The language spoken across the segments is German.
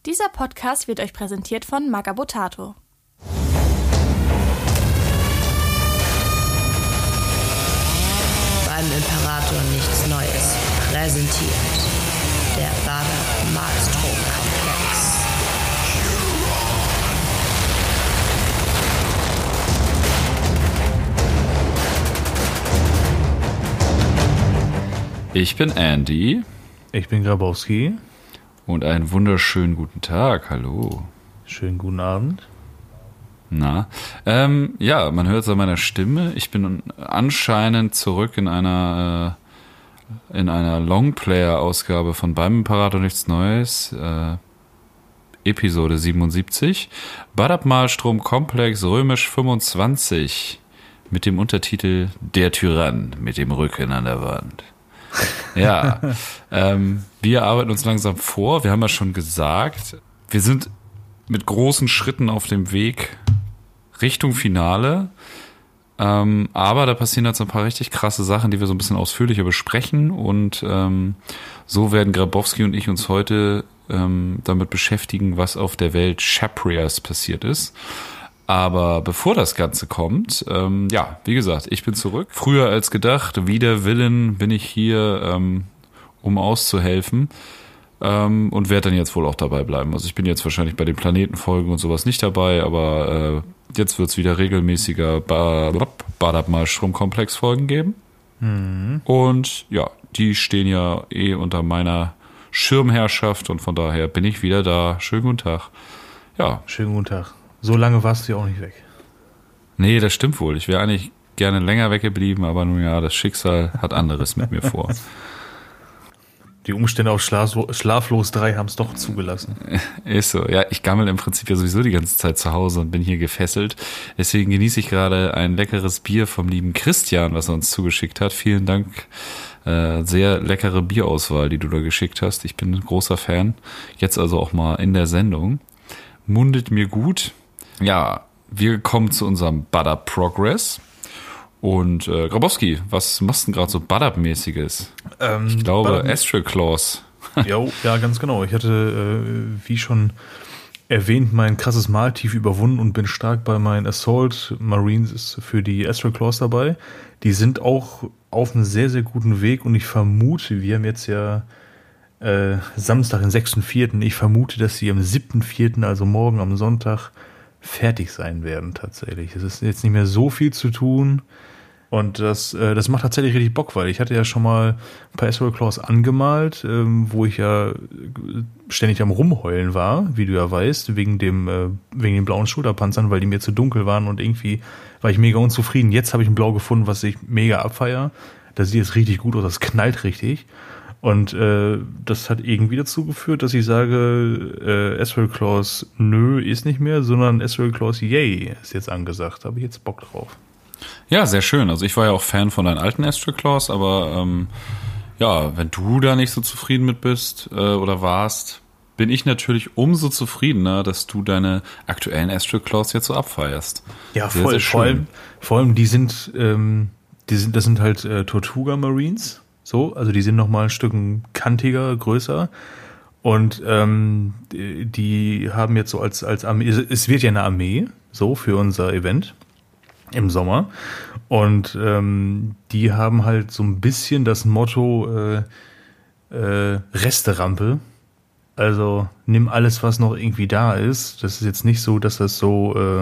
Dieser Podcast wird euch präsentiert von Magabotato. Beim Imperator nichts Neues präsentiert der Badab-Malstrom-Komplex. Ich bin Andy. Ich bin Grabowski. Und einen wunderschönen guten Tag. Hallo. Schönen guten Abend. Na, ja, man hört es an meiner Stimme. Ich bin anscheinend zurück in einer Longplayer-Ausgabe von Beim Imperator nichts Neues, Episode 77, Badab-Malstrom-Komplex römisch 25 mit dem Untertitel Der Tyrann mit dem Rücken an der Wand. Ja, wir arbeiten uns langsam vor. Wir haben ja schon gesagt, wir sind mit großen Schritten auf dem Weg Richtung Finale. Aber da passieren jetzt ein paar richtig krasse Sachen, die wir so ein bisschen ausführlicher besprechen. Und so werden Grabowski und ich uns heute damit beschäftigen, was auf der Welt Chaprias passiert ist. Aber bevor das Ganze kommt, ja, wie gesagt, ich bin zurück. Früher als gedacht, wider Willen bin ich hier, um auszuhelfen und werde dann jetzt wohl auch dabei bleiben. Also ich bin jetzt wahrscheinlich bei den Planetenfolgen und sowas nicht dabei, aber jetzt wird es wieder regelmäßiger Badab-Malstrom-Komplex-Folgen geben. Mhm. Und ja, die stehen ja unter meiner Schirmherrschaft und von daher bin ich wieder da. Schönen guten Tag. Ja. Schönen guten Tag. So lange warst du ja auch nicht weg. Nee, das stimmt wohl. Ich wäre eigentlich gerne länger weggeblieben, aber nun ja, das Schicksal hat anderes mit mir vor. Die Umstände auf Schlaflos 3 haben es doch zugelassen. Ist so. Ja, ich gammel im Prinzip ja sowieso die ganze Zeit zu Hause und bin hier gefesselt. Deswegen genieße ich gerade ein leckeres Bier vom lieben Christian, was er uns zugeschickt hat. Vielen Dank. Sehr leckere Bierauswahl, die du da geschickt hast. Ich bin ein großer Fan. Jetzt also auch mal in der Sendung. Mundet mir gut. Ja, wir kommen zu unserem Badab Progress. Und Grabowski, was machst du denn gerade so Badab-mäßiges? Ich glaube Astral Claws. Ja, ganz genau. Ich hatte, wie schon erwähnt, mein krasses Maltief überwunden und bin stark bei meinen Assault Marines für die Astral Claws dabei. Die sind auch auf einem sehr, sehr guten Weg und ich vermute, wir haben jetzt ja Samstag, den 6.4. Ich vermute, dass sie am 7.4., also morgen am Sonntag, fertig sein werden tatsächlich. Es ist jetzt nicht mehr so viel zu tun und das macht tatsächlich richtig Bock, weil ich hatte ja schon mal ein paar Astral Claws angemalt, wo ich ja ständig am Rumheulen war, wie du ja weißt, wegen den blauen Schulterpanzern, weil die mir zu dunkel waren und irgendwie war ich mega unzufrieden. Jetzt habe ich ein Blau gefunden, was ich mega abfeier. Das sieht jetzt richtig gut aus, das knallt richtig. Und das hat irgendwie dazu geführt, dass ich sage, Astral Claws nö, ist nicht mehr, sondern Astral Claws yay ist jetzt angesagt. Da habe ich jetzt Bock drauf. Ja, sehr schön. Also ich war ja auch Fan von deinen alten Astral Claws, aber ja, wenn du da nicht so zufrieden mit bist oder warst, bin ich natürlich umso zufriedener, dass du deine aktuellen Astral Claws jetzt so abfeierst. Ja, sehr, voll. Sehr schön. Vor allem das sind halt Tortuga Marines. So, also die sind nochmal ein Stück kantiger, größer und die haben jetzt so als Armee, es wird ja eine Armee, so für unser Event im Sommer und die haben halt so ein bisschen das Motto Resterampe, also nimm alles, was noch irgendwie da ist. Das ist jetzt nicht so, dass das so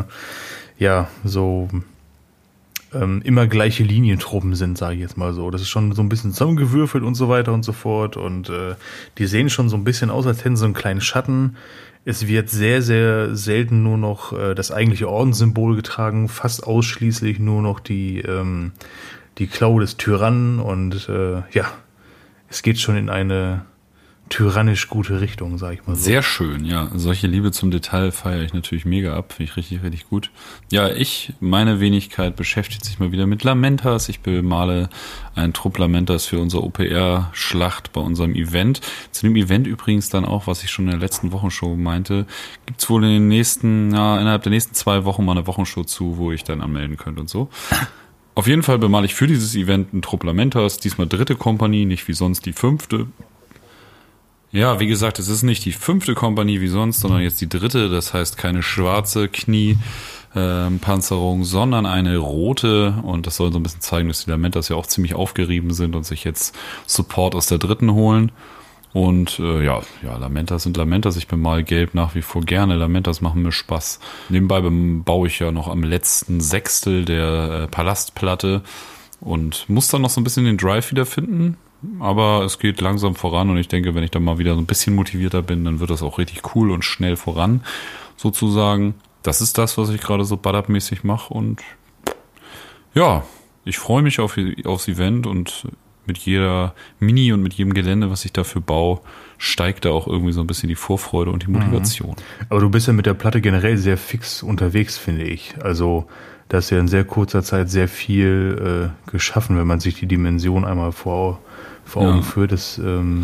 immer gleiche Linientruppen sind, sage ich jetzt mal so. Das ist schon so ein bisschen zusammengewürfelt und so weiter und so fort. Und die sehen schon so ein bisschen aus, als hätten sie einen kleinen Schatten. Es wird sehr, sehr selten nur noch das eigentliche Ordenssymbol getragen, fast ausschließlich nur noch die Klaue des Tyrannen. Und ja, es geht schon in eine tyrannisch gute Richtung, sag ich mal so. Sehr schön, ja. Solche Liebe zum Detail feiere ich natürlich mega ab. Finde ich richtig, richtig gut. Ja, meine Wenigkeit beschäftigt sich mal wieder mit Lamentas. Ich bemale einen Trupp Lamentas für unsere OPR-Schlacht bei unserem Event. Zu dem Event übrigens dann auch, was ich schon in der letzten Wochenshow meinte, gibt's wohl innerhalb der nächsten 2 Wochen mal eine Wochenshow zu, wo ich dann anmelden könnte und so. Auf jeden Fall bemale ich für dieses Event einen Trupp Lamentas, diesmal 3. Kompanie, nicht wie sonst die 5. Ja, wie gesagt, es ist nicht die 5. Kompanie wie sonst, sondern jetzt die 3. Das heißt keine schwarze Kniepanzerung, sondern eine rote. Und das soll so ein bisschen zeigen, dass die Lamentas ja auch ziemlich aufgerieben sind und sich jetzt Support aus der 3. holen. Und Lamentas sind Lamentas. Ich bemal Gelb nach wie vor gerne. Lamentas machen mir Spaß. Nebenbei baue ich ja noch am letzten Sechstel der Palastplatte und muss dann noch so ein bisschen den Drive wiederfinden. Aber es geht langsam voran und ich denke, wenn ich dann mal wieder so ein bisschen motivierter bin, dann wird das auch richtig cool und schnell voran, sozusagen. Das ist das, was ich gerade so Butt-Up-mäßig mache und ja, ich freue mich aufs Event und mit jeder Mini und mit jedem Gelände, was ich dafür baue, steigt da auch irgendwie so ein bisschen die Vorfreude und die Motivation. Aber du bist ja mit der Platte generell sehr fix unterwegs, finde ich. Also da ist ja in sehr kurzer Zeit sehr viel geschaffen, wenn man sich die Dimension einmal vor Augen führt. Ich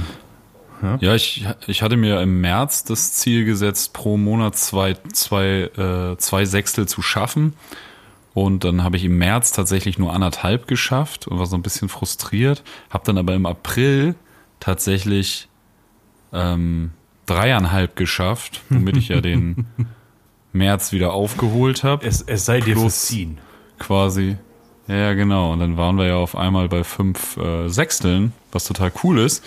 hatte mir im März das Ziel gesetzt, pro Monat zwei Sechstel zu schaffen. Und dann habe ich im März tatsächlich nur 1,5 geschafft und war so ein bisschen frustriert. Habe dann aber im April tatsächlich 3,5 geschafft, womit ich ja den März wieder aufgeholt habe. Es sei dir verziehen. Quasi. Ja, genau. Und dann waren wir ja auf einmal bei 5 Sechsteln, was total cool ist.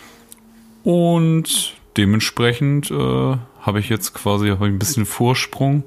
Und dementsprechend habe ich jetzt quasi ein bisschen Vorsprung.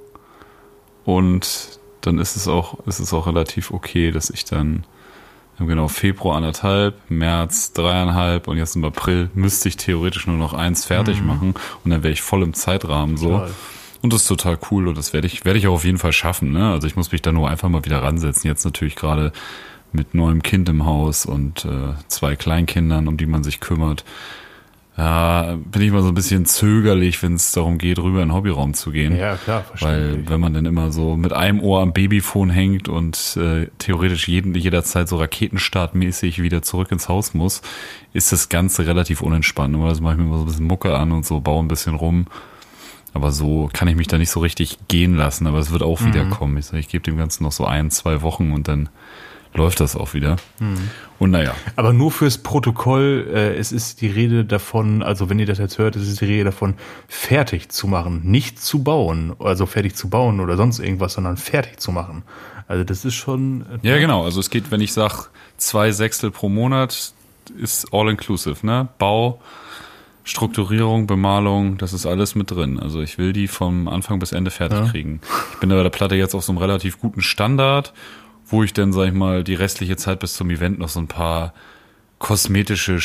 Und dann ist es auch relativ okay, dass ich dann Februar 1,5, März 3,5 und jetzt im April müsste ich theoretisch nur noch 1 fertig machen und dann wäre ich voll im Zeitrahmen so. Total. Und das ist total cool und das werde ich auch auf jeden Fall schaffen, ne? Also ich muss mich da nur einfach mal wieder ransetzen. Jetzt natürlich gerade mit neuem Kind im Haus und 2 Kleinkindern, um die man sich kümmert. Ja, bin ich mal so ein bisschen zögerlich, wenn es darum geht, rüber in den Hobbyraum zu gehen. Ja, klar, verständlich. Weil wenn man dann immer so mit einem Ohr am Babyphone hängt und theoretisch jederzeit so raketenstartmäßig wieder zurück ins Haus muss, ist das Ganze relativ unentspannt. Das mache ich mir immer so ein bisschen Mucke an und so, baue ein bisschen rum. Aber so kann ich mich da nicht so richtig gehen lassen. Aber es wird auch wieder kommen. Ich gebe dem Ganzen noch so 1-2 Wochen und dann läuft das auch wieder. Und naja. Aber nur fürs Protokoll, es ist die Rede davon, also wenn ihr das jetzt hört, es ist die Rede davon, fertig zu machen, nicht zu bauen, also fertig zu bauen oder sonst irgendwas, sondern fertig zu machen. Also das ist schon... Ja, genau. Also es geht, wenn ich sage 2 Sechstel pro Monat, ist all inclusive, ne? Bau, Strukturierung, Bemalung, das ist alles mit drin. Also ich will die vom Anfang bis Ende fertig kriegen. Ich bin da bei der Platte jetzt auf so einem relativ guten Standard, wo ich dann, sag ich mal, die restliche Zeit bis zum Event noch so ein paar kosmetische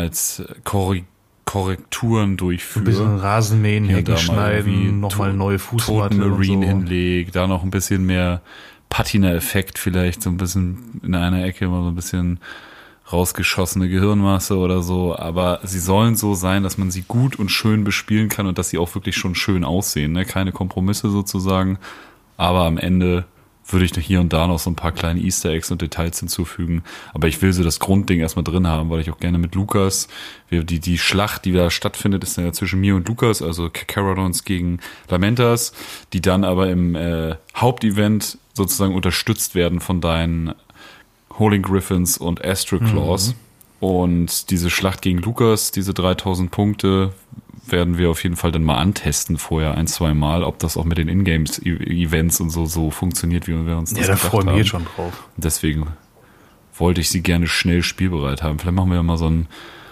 Schönheitskorrekturen durchführe. Ein bisschen Rasenmähen, Hecken schneiden, nochmal neue Fußmatte Toten Marine und so hinlegt, da noch ein bisschen mehr Patina-Effekt vielleicht, so ein bisschen in einer Ecke mal so ein bisschen rausgeschossene Gehirnmasse oder so, aber sie sollen so sein, dass man sie gut und schön bespielen kann und dass sie auch wirklich schon schön aussehen, ne? Keine Kompromisse sozusagen, aber am Ende würde ich hier und da noch so ein paar kleine Easter Eggs und Details hinzufügen. Aber ich will so das Grundding erstmal drin haben, weil ich auch gerne mit Lukas, die Schlacht, die da stattfindet, ist dann ja zwischen mir und Lukas, also Carolons gegen Lamentas, die dann aber im Hauptevent sozusagen unterstützt werden von deinen Holy Griffins und Astral Claws. Und diese Schlacht gegen Lukas, diese 3000 Punkte, werden wir auf jeden Fall dann mal antesten vorher 1-2 Mal, ob das auch mit den Ingame-Events und so funktioniert, wie wir uns das gedacht haben. Ja, da freue ich mich jetzt schon drauf. Deswegen wollte ich sie gerne schnell spielbereit haben. Vielleicht machen wir ja mal so ein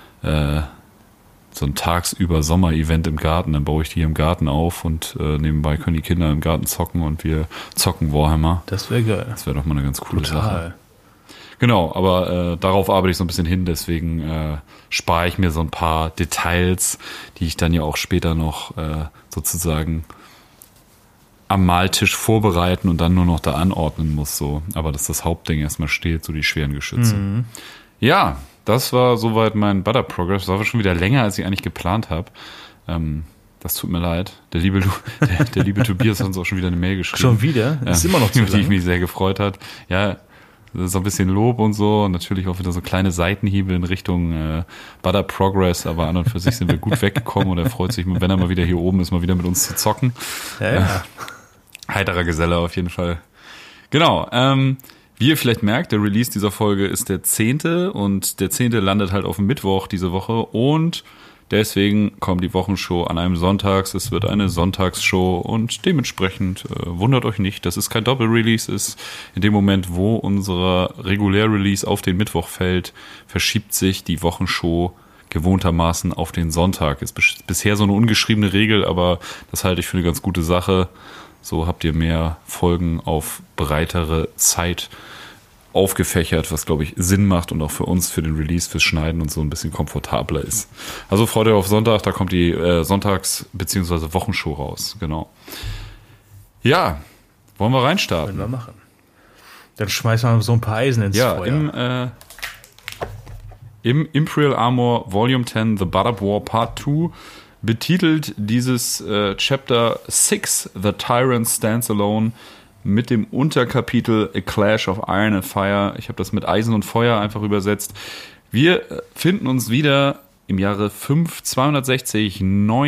tagsüber Sommer-Event im Garten. Dann baue ich die im Garten auf und nebenbei können die Kinder im Garten zocken und wir zocken Warhammer. Das wäre geil. Das wäre doch mal eine ganz coole Sache. Genau, aber darauf arbeite ich so ein bisschen hin, deswegen spare ich mir so ein paar Details, die ich dann ja auch später noch sozusagen am Maltisch vorbereiten und dann nur noch da anordnen muss. So. Aber dass das Hauptding erstmal steht, so die schweren Geschütze. Ja, das war soweit mein Butter Progress. Das war schon wieder länger, als ich eigentlich geplant habe. Das tut mir leid. Der liebe Tobias hat uns auch schon wieder eine Mail geschrieben. Schon wieder? Ist immer noch zu lang. Die mich sehr gefreut hat. Ja, so ein bisschen Lob und so. Und natürlich auch wieder so kleine Seitenhiebe in Richtung Butter Progress. Aber an und für sich sind wir gut weggekommen. Und er freut sich, wenn er mal wieder hier oben ist, mal wieder mit uns zu zocken. Ja. Heiterer Geselle auf jeden Fall. Genau. Wie ihr vielleicht merkt, der Release dieser Folge ist der 10. Und der 10. landet halt auf dem Mittwoch diese Woche. Und Deswegen kommt die Wochenshow an einem Sonntags. Es wird eine Sonntagsshow und dementsprechend wundert euch nicht, dass es kein Doppelrelease ist. In dem Moment, wo unser Regulär-Release auf den Mittwoch fällt, verschiebt sich die Wochenshow gewohntermaßen auf den Sonntag. Ist bisher so eine ungeschriebene Regel, aber das halte ich für eine ganz gute Sache. So habt ihr mehr Folgen auf breitere Zeit aufgefächert, was, glaube ich, Sinn macht und auch für uns, für den Release, fürs Schneiden und so ein bisschen komfortabler ist. Also freut euch auf Sonntag, da kommt die Sonntags- bzw. Wochenshow raus. Genau. Ja, wollen wir reinstarten? Können wir machen. Dann schmeißen wir so ein paar Eisen ins Feuer. Im Imperial Armor Volume 10 The Butt-Up War Part 2 betitelt dieses Chapter 6 The Tyrant Stands Alone mit dem Unterkapitel A Clash of Iron and Fire. Ich habe das mit Eisen und Feuer einfach übersetzt. Wir finden uns wieder im Jahre 5260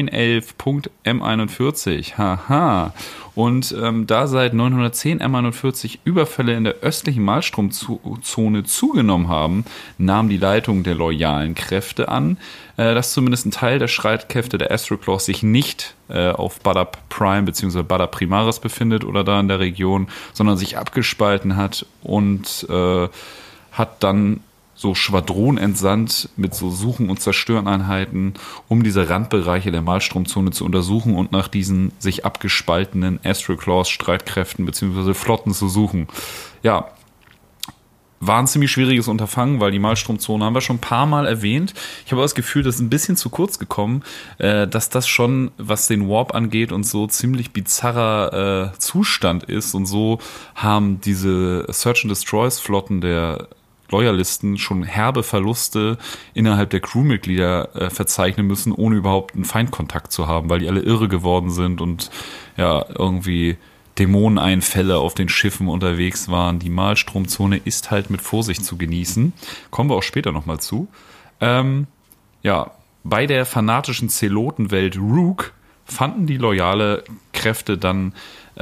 911.M41. Haha. Und da seit 910 M41 Überfälle in der östlichen Malstromzone zugenommen haben, nahm die Leitung der loyalen Kräfte an, dass zumindest ein Teil der Streitkräfte der Astroclaws sich nicht auf Butt-Up Prime bzw. Butt-Up Primaris befindet oder da in der Region, sondern sich abgespalten hat und hat dann so Schwadronen entsandt mit so Suchen- und Zerstöreneinheiten, um diese Randbereiche der Malstromzone zu untersuchen und nach diesen sich abgespaltenen Astroclaws-Streitkräften bzw. Flotten zu suchen. Ja, war ein ziemlich schwieriges Unterfangen, weil die Malstromzone haben wir schon ein paar Mal erwähnt. Ich habe das Gefühl, das ist ein bisschen zu kurz gekommen, dass das schon, was den Warp angeht und so, ziemlich bizarrer Zustand ist. Und so haben diese Search-and-Destroys-Flotten der Loyalisten schon herbe Verluste innerhalb der Crewmitglieder verzeichnen müssen, ohne überhaupt einen Feindkontakt zu haben, weil die alle irre geworden sind und ja irgendwie Dämoneneinfälle auf den Schiffen unterwegs waren. Die Malstromzone ist halt mit Vorsicht zu genießen. Kommen wir auch später nochmal zu. Ja, bei der fanatischen Zelotenwelt Rook fanden die loyale Kräfte dann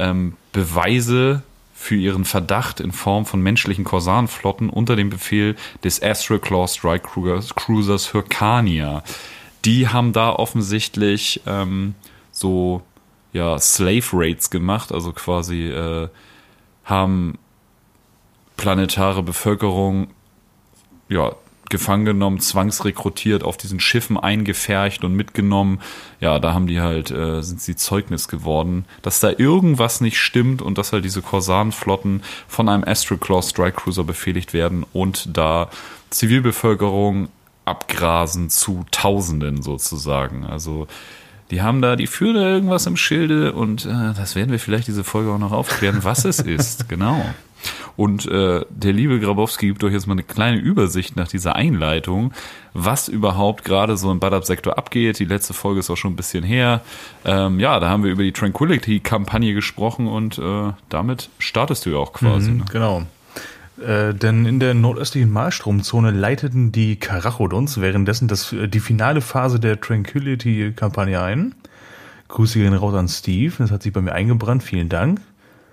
Beweise für ihren Verdacht in Form von menschlichen Korsarenflotten unter dem Befehl des Astroclaw Strike Cruisers Hyrcania. Die haben da offensichtlich so ja Slave Raids gemacht, also quasi haben planetare Bevölkerung ja gefangen genommen, zwangsrekrutiert, auf diesen Schiffen eingepfercht und mitgenommen. Ja, da haben die halt, sind sie Zeugnis geworden, dass da irgendwas nicht stimmt und dass halt diese Korsarenflotten von einem Astroclaw Strike Cruiser befehligt werden und da Zivilbevölkerung abgrasen zu Tausenden sozusagen. Also die haben da, die führen da irgendwas im Schilde und das werden wir vielleicht diese Folge auch noch aufklären, was es ist, genau. Und der liebe Grabowski gibt euch jetzt mal eine kleine Übersicht nach dieser Einleitung, was überhaupt gerade so im Butt-Up-Sektor abgeht. Die letzte Folge ist auch schon ein bisschen her. Ja, da haben wir über die Tranquility-Kampagne gesprochen und damit startest du ja auch quasi. Ne? Genau. Denn in der nordöstlichen Malstromzone leiteten die Karachodons währenddessen die finale Phase der Tranquility-Kampagne ein. Grüße gehen raus an Steve, das hat sich bei mir eingebrannt, vielen Dank.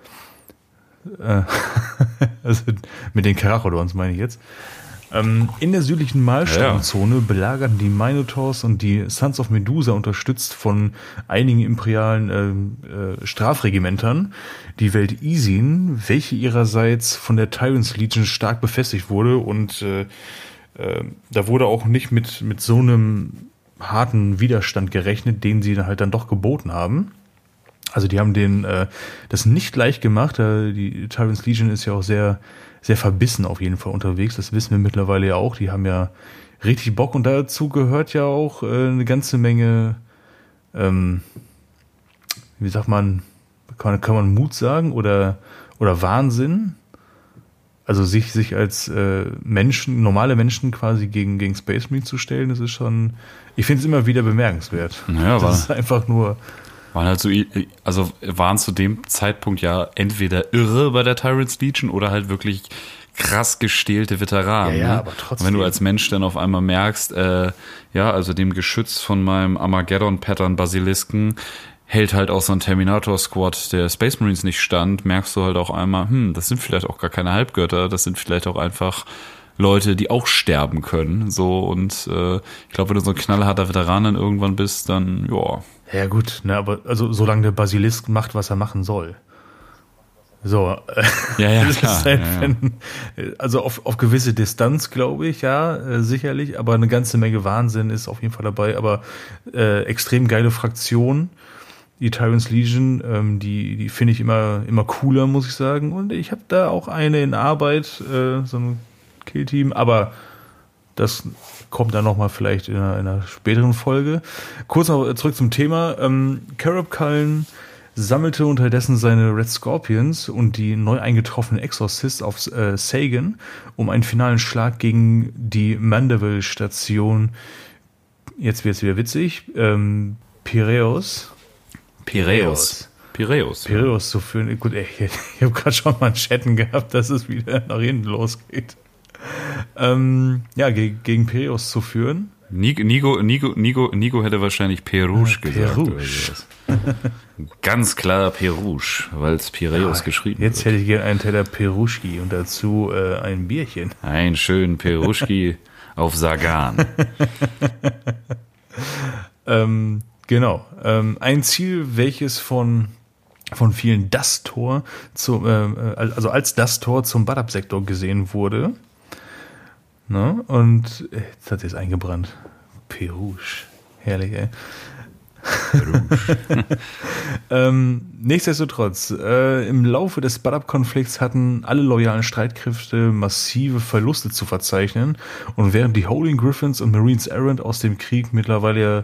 Also mit den Karachodons meine ich jetzt. In der südlichen Malstromzone belagerten die Minotaurs und die Sons of Medusa, unterstützt von einigen imperialen Strafregimentern, die Welt Isin, welche ihrerseits von der Tyrants Legion stark befestigt wurde und da wurde auch nicht mit so einem harten Widerstand gerechnet, den sie halt dann doch geboten haben. Also die haben das nicht leicht gemacht. Die Tyrants Legion ist ja auch sehr, sehr verbissen auf jeden Fall unterwegs. Das wissen wir mittlerweile ja auch. Die haben ja richtig Bock und dazu gehört ja auch eine ganze Menge, wie sagt man, kann man Mut sagen oder Wahnsinn. Also sich als Menschen, normale Menschen quasi gegen Space Marine zu stellen, das ist schon, ich finde es immer wieder bemerkenswert. Ja, das ist einfach nur... waren zu dem Zeitpunkt ja entweder irre bei der Tyrants Legion oder halt wirklich krass gestählte Veteranen. Ja, ne? aber trotzdem. Und wenn du als Mensch dann auf einmal merkst, also dem Geschütz von meinem Armageddon-Pattern Basilisken hält halt auch so ein Terminator-Squad der Space Marines nicht stand, merkst du halt auch einmal, das sind vielleicht auch gar keine Halbgötter, das sind vielleicht auch einfach Leute, die auch sterben können. So, und ich glaube, wenn du so ein knallharter Veteran dann irgendwann bist, dann, ja. Ja gut, ne, aber also solange der Basilisk macht, was er machen soll. So, Ja, das klar. ist halt, also auf gewisse Distanz, glaube ich, ja, sicherlich, aber eine ganze Menge Wahnsinn ist auf jeden Fall dabei, aber extrem geile Fraktion, die Tyrant's Legion, die finde ich immer cooler, muss ich sagen, und ich habe da auch eine in Arbeit, so ein Killteam, aber das kommt dann nochmal vielleicht in einer späteren Folge. Kurz noch zurück zum Thema, Karab Khan sammelte unterdessen seine Red Scorpions und die neu eingetroffenen Exorcists auf Sagan, um einen finalen Schlag gegen die Mandeville-Station, jetzt wird's wieder witzig, Piraeus zu führen. Gut, ich habe gerade schon mal einen Chatten gehabt, dass es wieder nach hinten losgeht. Gegen Piraeus zu führen. Nigo hätte wahrscheinlich Perouge gesagt. Perouge. Ganz klar Perouge, weil es Piraeus geschrieben Jetzt wird. hätte ich gerne einen Teller Peruschki und dazu ein Bierchen. Ein schönen Perouschki auf Sagan. Genau. Ein Ziel, welches von vielen das Tor als das Tor zum Badab-Sektor gesehen wurde. Ne? Und jetzt hat es eingebrannt. Perouge. Herrlich, ey. Nichtsdestotrotz, im Laufe des Badab-Konflikts hatten alle loyalen Streitkräfte massive Verluste zu verzeichnen, und während die Howling Griffins und Marines Errant aus dem Krieg mittlerweile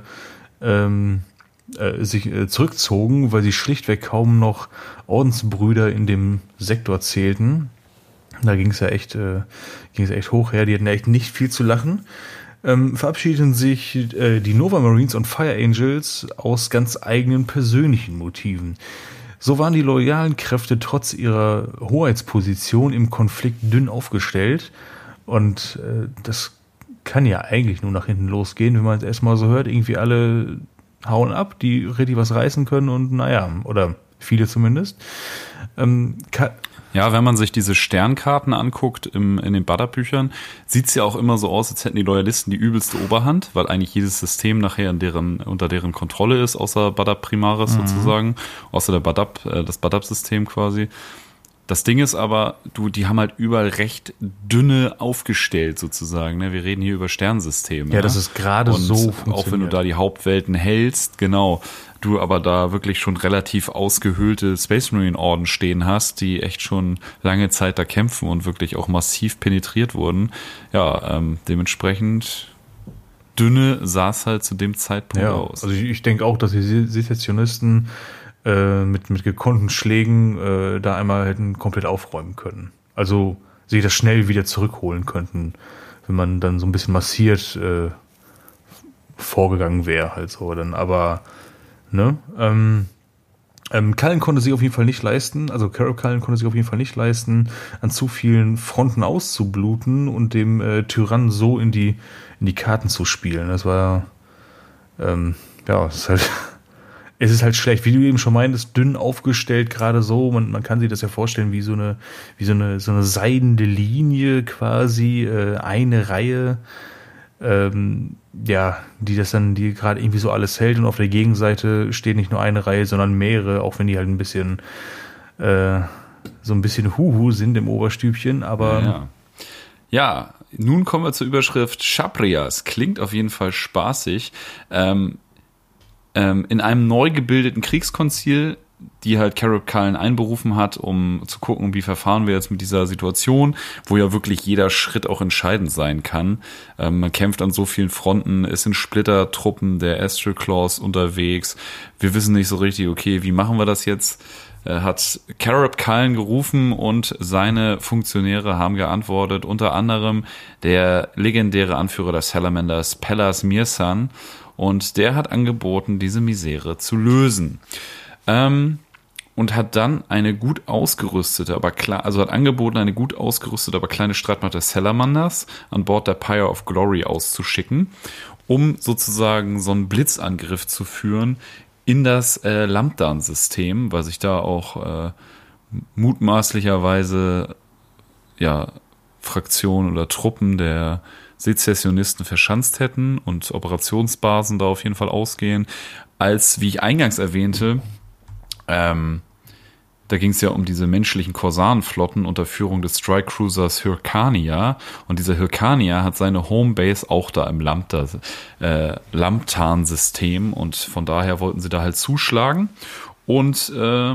sich zurückzogen, weil sie schlichtweg kaum noch Ordensbrüder in dem Sektor zählten. Da ging es ja echt hoch her, die hatten echt nicht viel zu lachen. Verabschiedeten sich die Nova Marines und Fire Angels aus ganz eigenen persönlichen Motiven. So waren die loyalen Kräfte trotz ihrer Hoheitsposition im Konflikt dünn aufgestellt, und das kann ja eigentlich nur nach hinten losgehen, wenn man es erstmal so hört, irgendwie alle hauen ab, die richtig was reißen können, und naja, oder viele zumindest. Ja, wenn man sich diese Sternkarten anguckt in den Badab-Büchern, sieht's ja auch immer so aus, als hätten die Loyalisten die übelste Oberhand, weil eigentlich jedes System nachher unter deren Kontrolle ist, außer Badab Primaris sozusagen, außer das Badab-System quasi. Das Ding ist aber, die haben halt überall recht dünne aufgestellt sozusagen. Ne? Wir reden hier über Sternsysteme. Ja, das ist gerade so funktioniert. Auch wenn du da die Hauptwelten hältst, genau, du aber da wirklich schon relativ ausgehöhlte Space Marine Orden stehen hast, die echt schon lange Zeit da kämpfen und wirklich auch massiv penetriert wurden. Ja, dementsprechend dünne sah es halt zu dem Zeitpunkt aus. Also ich denke auch, dass die Sezessionisten mit gekonnten Schlägen da einmal hätten komplett aufräumen können. Also sie das schnell wieder zurückholen könnten, wenn man dann so ein bisschen massiert vorgegangen wäre halt so. Dann aber ne? Cullen konnte sich auf jeden Fall nicht leisten, also Karab Khan konnte sich auf jeden Fall nicht leisten, an zu vielen Fronten auszubluten und dem Tyrannen so in die Karten zu spielen. Das war es ist halt schlecht, wie du eben schon meintest, dünn aufgestellt, gerade so, man kann sich das ja vorstellen wie so eine seidende Linie quasi, eine Reihe, die gerade irgendwie so alles hält, und auf der Gegenseite steht nicht nur eine Reihe, sondern mehrere, auch wenn die halt ein bisschen so ein bisschen Huhu sind im Oberstübchen, aber ja, nun kommen wir zur Überschrift Chabrias. Klingt auf jeden Fall spaßig. In einem neu gebildeten Kriegskonzil, die halt Karab Khan einberufen hat, um zu gucken, wie verfahren wir jetzt mit dieser Situation, wo ja wirklich jeder Schritt auch entscheidend sein kann. Man kämpft an so vielen Fronten, es sind Splittertruppen der Astral Claws unterwegs. Wir wissen nicht so richtig, okay, wie machen wir das jetzt? Hat Karab Khan gerufen und seine Funktionäre haben geantwortet, unter anderem der legendäre Anführer der Salamanders, Pellas Mirsan, und der hat angeboten, diese Misere zu lösen. Und hat dann eine gut ausgerüstete, eine gut ausgerüstete, aber kleine Streitmacht der Salamanders an Bord der Pyre of Glory auszuschicken, um sozusagen so einen Blitzangriff zu führen in das Lambdan-System, weil sich da auch mutmaßlicherweise Fraktionen oder Truppen der Sezessionisten verschanzt hätten und Operationsbasen da auf jeden Fall ausgehen. Als, wie ich eingangs erwähnte, da ging es ja um diese menschlichen Korsarenflotten unter Führung des Strike Cruisers Hyrkania. Und dieser Hyrkania hat seine Homebase auch da im Lambtan-System. Und von daher wollten sie da halt zuschlagen. Und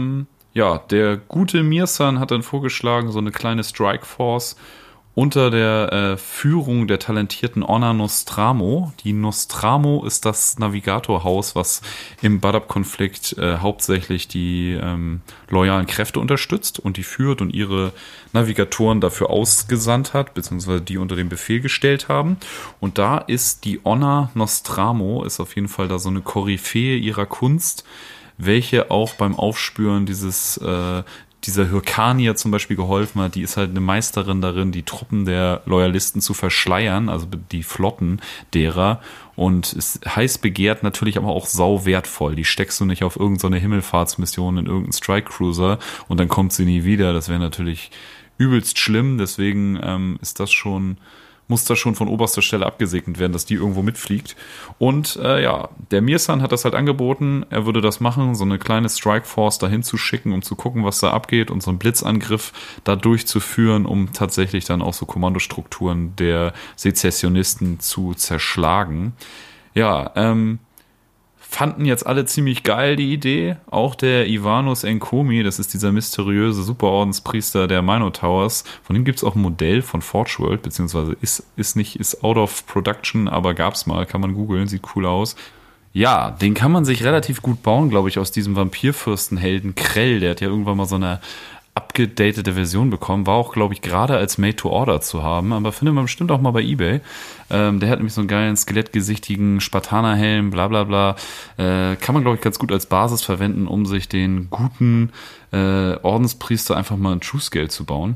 der gute Mirsan hat dann vorgeschlagen, so eine kleine Strike Force unter der Führung der talentierten Honor Nostramo. Die Nostramo ist das Navigatorhaus, was im Badab-Konflikt hauptsächlich die loyalen Kräfte unterstützt und die führt und ihre Navigatoren dafür ausgesandt hat, beziehungsweise die unter den Befehl gestellt haben. Und da ist die Honor Nostramo, ist auf jeden Fall da so eine Koryphäe ihrer Kunst, welche auch beim Aufspüren dieser Hyrkanier zum Beispiel geholfen hat. Die ist halt eine Meisterin darin, die Truppen der Loyalisten zu verschleiern, also die Flotten derer. Und ist heiß begehrt, natürlich aber auch sau wertvoll. Die steckst du nicht auf irgendeine Himmelfahrtsmission in irgendeinen Strike Cruiser und dann kommt sie nie wieder. Das wäre natürlich übelst schlimm. Deswegen muss das schon von oberster Stelle abgesegnet werden, dass die irgendwo mitfliegt. Und der Mirsan hat das halt angeboten, er würde das machen, so eine kleine Strike-Force dahin zu schicken, um zu gucken, was da abgeht und so einen Blitzangriff da durchzuführen, um tatsächlich dann auch so Kommandostrukturen der Sezessionisten zu zerschlagen. Ja, fanden jetzt alle ziemlich geil die Idee. Auch der Ivanos Enkomi, das ist dieser mysteriöse Superordenspriester der Minotowers. Von dem gibt's auch ein Modell von Forge World, beziehungsweise ist out of production, aber gab's mal, kann man googeln, sieht cool aus. Ja, den kann man sich relativ gut bauen, glaube ich, aus diesem Vampirfürstenhelden Krell. Der hat ja irgendwann mal so eine abgedatete Version bekommen, war auch, glaube ich, gerade als Made-to-Order zu haben, aber findet man bestimmt auch mal bei eBay. Der hat nämlich so einen geilen, skelettgesichtigen Spartanerhelm, bla bla bla. Kann man, glaube ich, ganz gut als Basis verwenden, um sich den guten Ordenspriester einfach mal ein True-Scale zu bauen.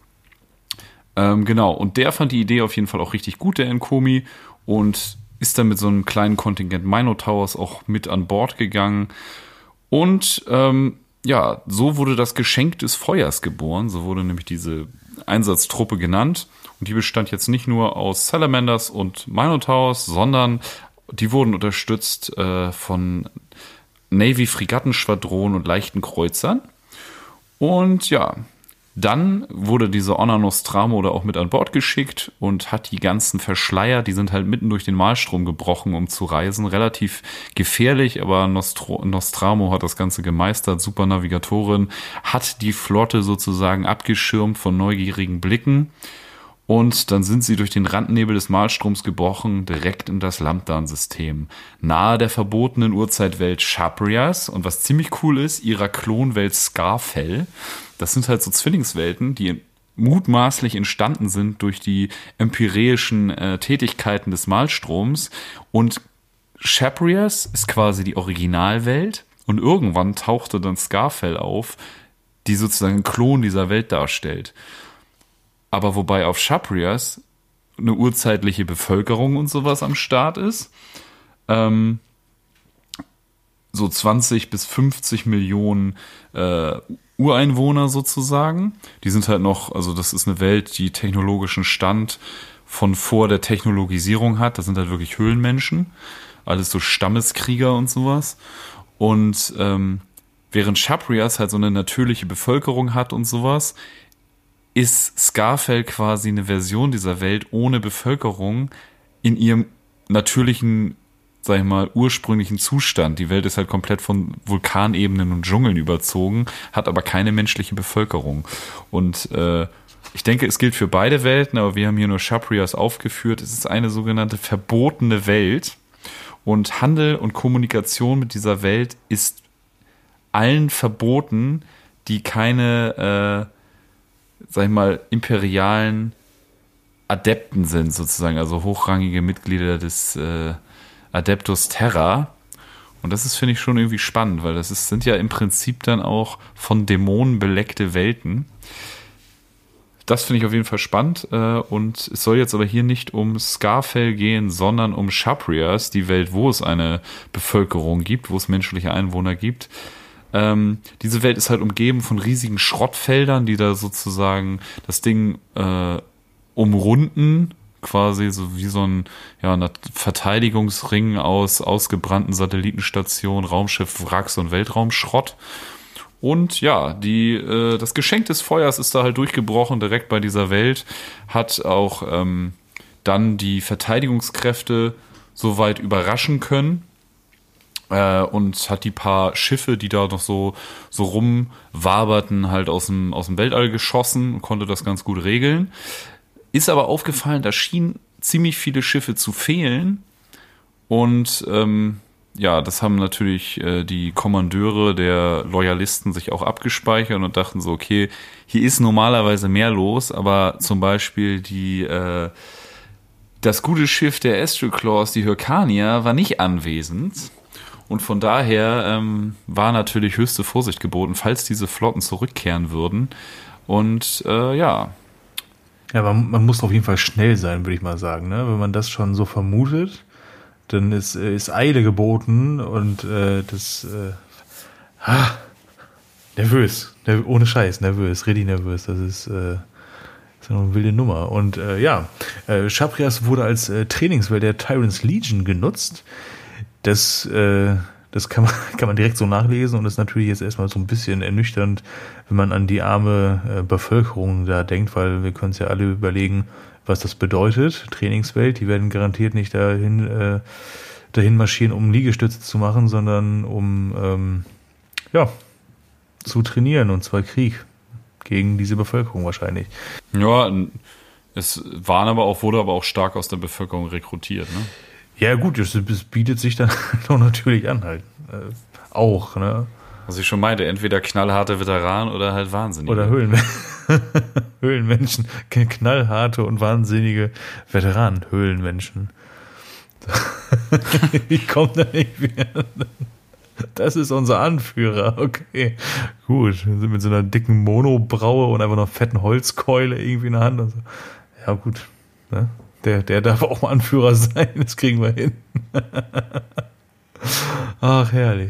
Genau, und der fand die Idee auf jeden Fall auch richtig gut, der Enkomi, und ist dann mit so einem kleinen Kontingent Minotowers auch mit an Bord gegangen. Und so wurde das Geschenk des Feuers geboren. So wurde nämlich diese Einsatztruppe genannt. Und die bestand jetzt nicht nur aus Salamanders und Minotowers, sondern die wurden unterstützt von Navy-Fregattenschwadronen und leichten Kreuzern. Und ja, dann wurde diese Honor Nostramo da auch mit an Bord geschickt und hat die ganzen Verschleier, die sind halt mitten durch den Malstrom gebrochen, um zu reisen. Relativ gefährlich, aber Nostramo hat das Ganze gemeistert. Super Navigatorin, hat die Flotte sozusagen abgeschirmt von neugierigen Blicken. Und dann sind sie durch den Randnebel des Malstroms gebrochen, direkt in das Lambtan-System. Nahe der verbotenen Urzeitwelt Shaprias und was ziemlich cool ist, ihrer Klonwelt Scarfell. Das sind halt so Zwillingswelten, die mutmaßlich entstanden sind durch die empireischen Tätigkeiten des Malstroms. Und Shaprias ist quasi die Originalwelt und irgendwann tauchte dann Scarfell auf, die sozusagen einen Klon dieser Welt darstellt. Aber wobei auf Shaprias eine urzeitliche Bevölkerung und sowas am Start ist, so 20 bis 50 Millionen Ureinwohner sozusagen. Die sind halt noch, also das ist eine Welt, die technologischen Stand von vor der Technologisierung hat. Das sind halt wirklich Höhlenmenschen, alles so Stammeskrieger und sowas. Und während Shaprias halt so eine natürliche Bevölkerung hat und sowas, ist Scarfell quasi eine Version dieser Welt ohne Bevölkerung in ihrem natürlichen, sag ich mal, ursprünglichen Zustand. Die Welt ist halt komplett von Vulkanebenen und Dschungeln überzogen, hat aber keine menschliche Bevölkerung. Und ich denke, es gilt für beide Welten, aber wir haben hier nur Shaprias aufgeführt. Es ist eine sogenannte verbotene Welt. Und Handel und Kommunikation mit dieser Welt ist allen verboten, die keine sag ich mal, imperialen Adepten sind sozusagen, also hochrangige Mitglieder des Adeptus Terra. Und das ist, finde ich, schon irgendwie spannend, weil sind ja im Prinzip dann auch von Dämonen beleckte Welten. Das finde ich auf jeden Fall spannend. Und es soll jetzt aber hier nicht um Scarfell gehen, sondern um Shaprias, die Welt, wo es eine Bevölkerung gibt, wo es menschliche Einwohner gibt. Diese Welt ist halt umgeben von riesigen Schrottfeldern, die da sozusagen das Ding umrunden, quasi so wie so ein Verteidigungsring aus ausgebrannten Satellitenstationen, Raumschiff-Wracks und Weltraumschrott. Und ja, das Geschenk des Feuers ist da halt durchgebrochen, direkt bei dieser Welt, hat auch dann die Verteidigungskräfte soweit überraschen können und hat die paar Schiffe, die da noch so rumwaberten, halt aus dem Weltall geschossen und konnte das ganz gut regeln. Ist aber aufgefallen, da schienen ziemlich viele Schiffe zu fehlen und das haben natürlich die Kommandeure der Loyalisten sich auch abgespeichert und dachten so, okay, hier ist normalerweise mehr los, aber zum Beispiel das gute Schiff der Astral Claws, die Hyrkania, war nicht anwesend. Und von daher war natürlich höchste Vorsicht geboten, falls diese Flotten zurückkehren würden. Und Ja, man muss auf jeden Fall schnell sein, würde ich mal sagen. Ne? Wenn man das schon so vermutet, dann ist Eile geboten und nervös. Ohne Scheiß, nervös, richtig nervös. Das ist noch eine wilde Nummer. Und Chabrias wurde als Trainingswelt der Tyrants Legion genutzt. Das kann man direkt so nachlesen und ist natürlich jetzt erstmal so ein bisschen ernüchternd, wenn man an die arme Bevölkerung da denkt, weil wir können es ja alle überlegen, was das bedeutet. Trainingswelt, die werden garantiert nicht dahin marschieren, um Liegestütze zu machen, sondern um zu trainieren, und zwar Krieg gegen diese Bevölkerung wahrscheinlich. Ja, wurde aber auch stark aus der Bevölkerung rekrutiert, ne? Ja gut, es bietet sich dann doch natürlich an halt. Auch, ne? Was ich schon meinte, entweder knallharte Veteranen oder halt Wahnsinnige. Oder Höhlenmenschen. Knallharte und wahnsinnige Veteranen, Höhlenmenschen. Ich komme da nicht mehr. Das ist unser Anführer, okay. Gut, wir sind mit so einer dicken Monobraue und einfach einer fetten Holzkeule irgendwie in der Hand. Und so. Ja gut, ne? Der darf auch mal Anführer sein, das kriegen wir hin. Ach, herrlich.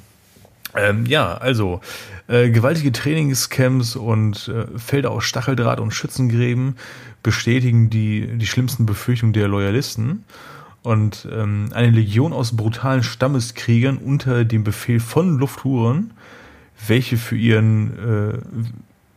Gewaltige Trainingscamps und Felder aus Stacheldraht und Schützengräben bestätigen die schlimmsten Befürchtungen der Loyalisten. Und eine Legion aus brutalen Stammeskriegern unter dem Befehl von Lufthuren, welche für ihren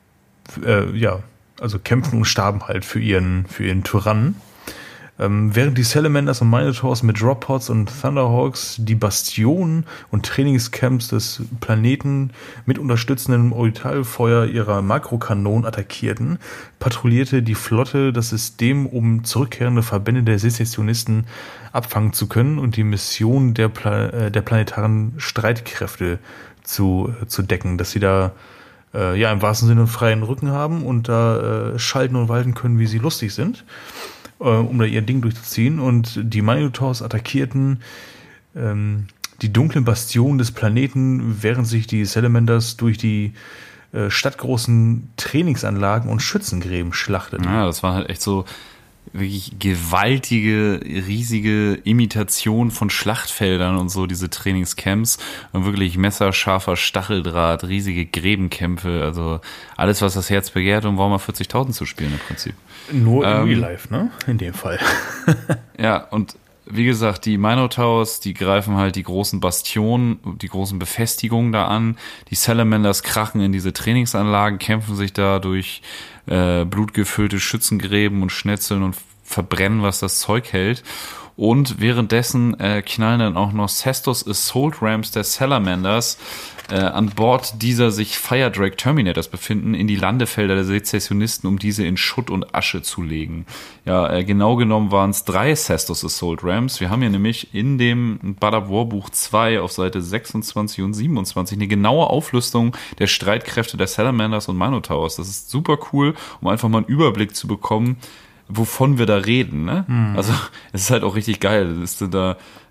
kämpfen und starben halt für ihren Tyrannen. Während die Salamanders und Minotaurs mit Droppods und Thunderhawks die Bastionen und Trainingscamps des Planeten mit unterstützendem Orbitalfeuer ihrer Makrokanonen attackierten, patrouillierte die Flotte das System, um zurückkehrende Verbände der Sezessionisten abfangen zu können und die Mission der planetaren Streitkräfte zu decken, dass sie da im wahrsten Sinne einen freien Rücken haben und da schalten und walten können, wie sie lustig sind, um da ihr Ding durchzuziehen. Und die Minotaurs attackierten die dunklen Bastionen des Planeten, während sich die Salamanders durch die stadtgroßen Trainingsanlagen und Schützengräben schlachteten. Ja, das war halt echt so wirklich gewaltige, riesige Imitation von Schlachtfeldern und so, diese Trainingscamps, und wirklich messerscharfer Stacheldraht, riesige Gräbenkämpfe, also alles, was das Herz begehrt, um Warhammer 40.000 zu spielen im Prinzip. Nur in Real Life, ne? In dem Fall. Ja, und wie gesagt, die Minotaurs, die greifen halt die großen Bastionen, die großen Befestigungen da an. Die Salamanders krachen in diese Trainingsanlagen, kämpfen sich da durch blutgefüllte Schützengräben und Schnetzeln und verbrennen, was das Zeug hält. Und währenddessen knallen dann auch noch Cestus Assault Rams der Salamanders an Bord dieser sich Fire Drake Terminators befinden, in die Landefelder der Sezessionisten, um diese in Schutt und Asche zu legen. Ja, genau genommen waren es 3 Cestus Assault Rams. Wir haben hier nämlich in dem Bad War Buch 2 auf Seite 26 und 27 eine genaue Auflistung der Streitkräfte der Salamanders und Minotaurs. Das ist super cool, um einfach mal einen Überblick zu bekommen, wovon wir da reden, ne? Also es ist halt auch richtig geil. Da ist da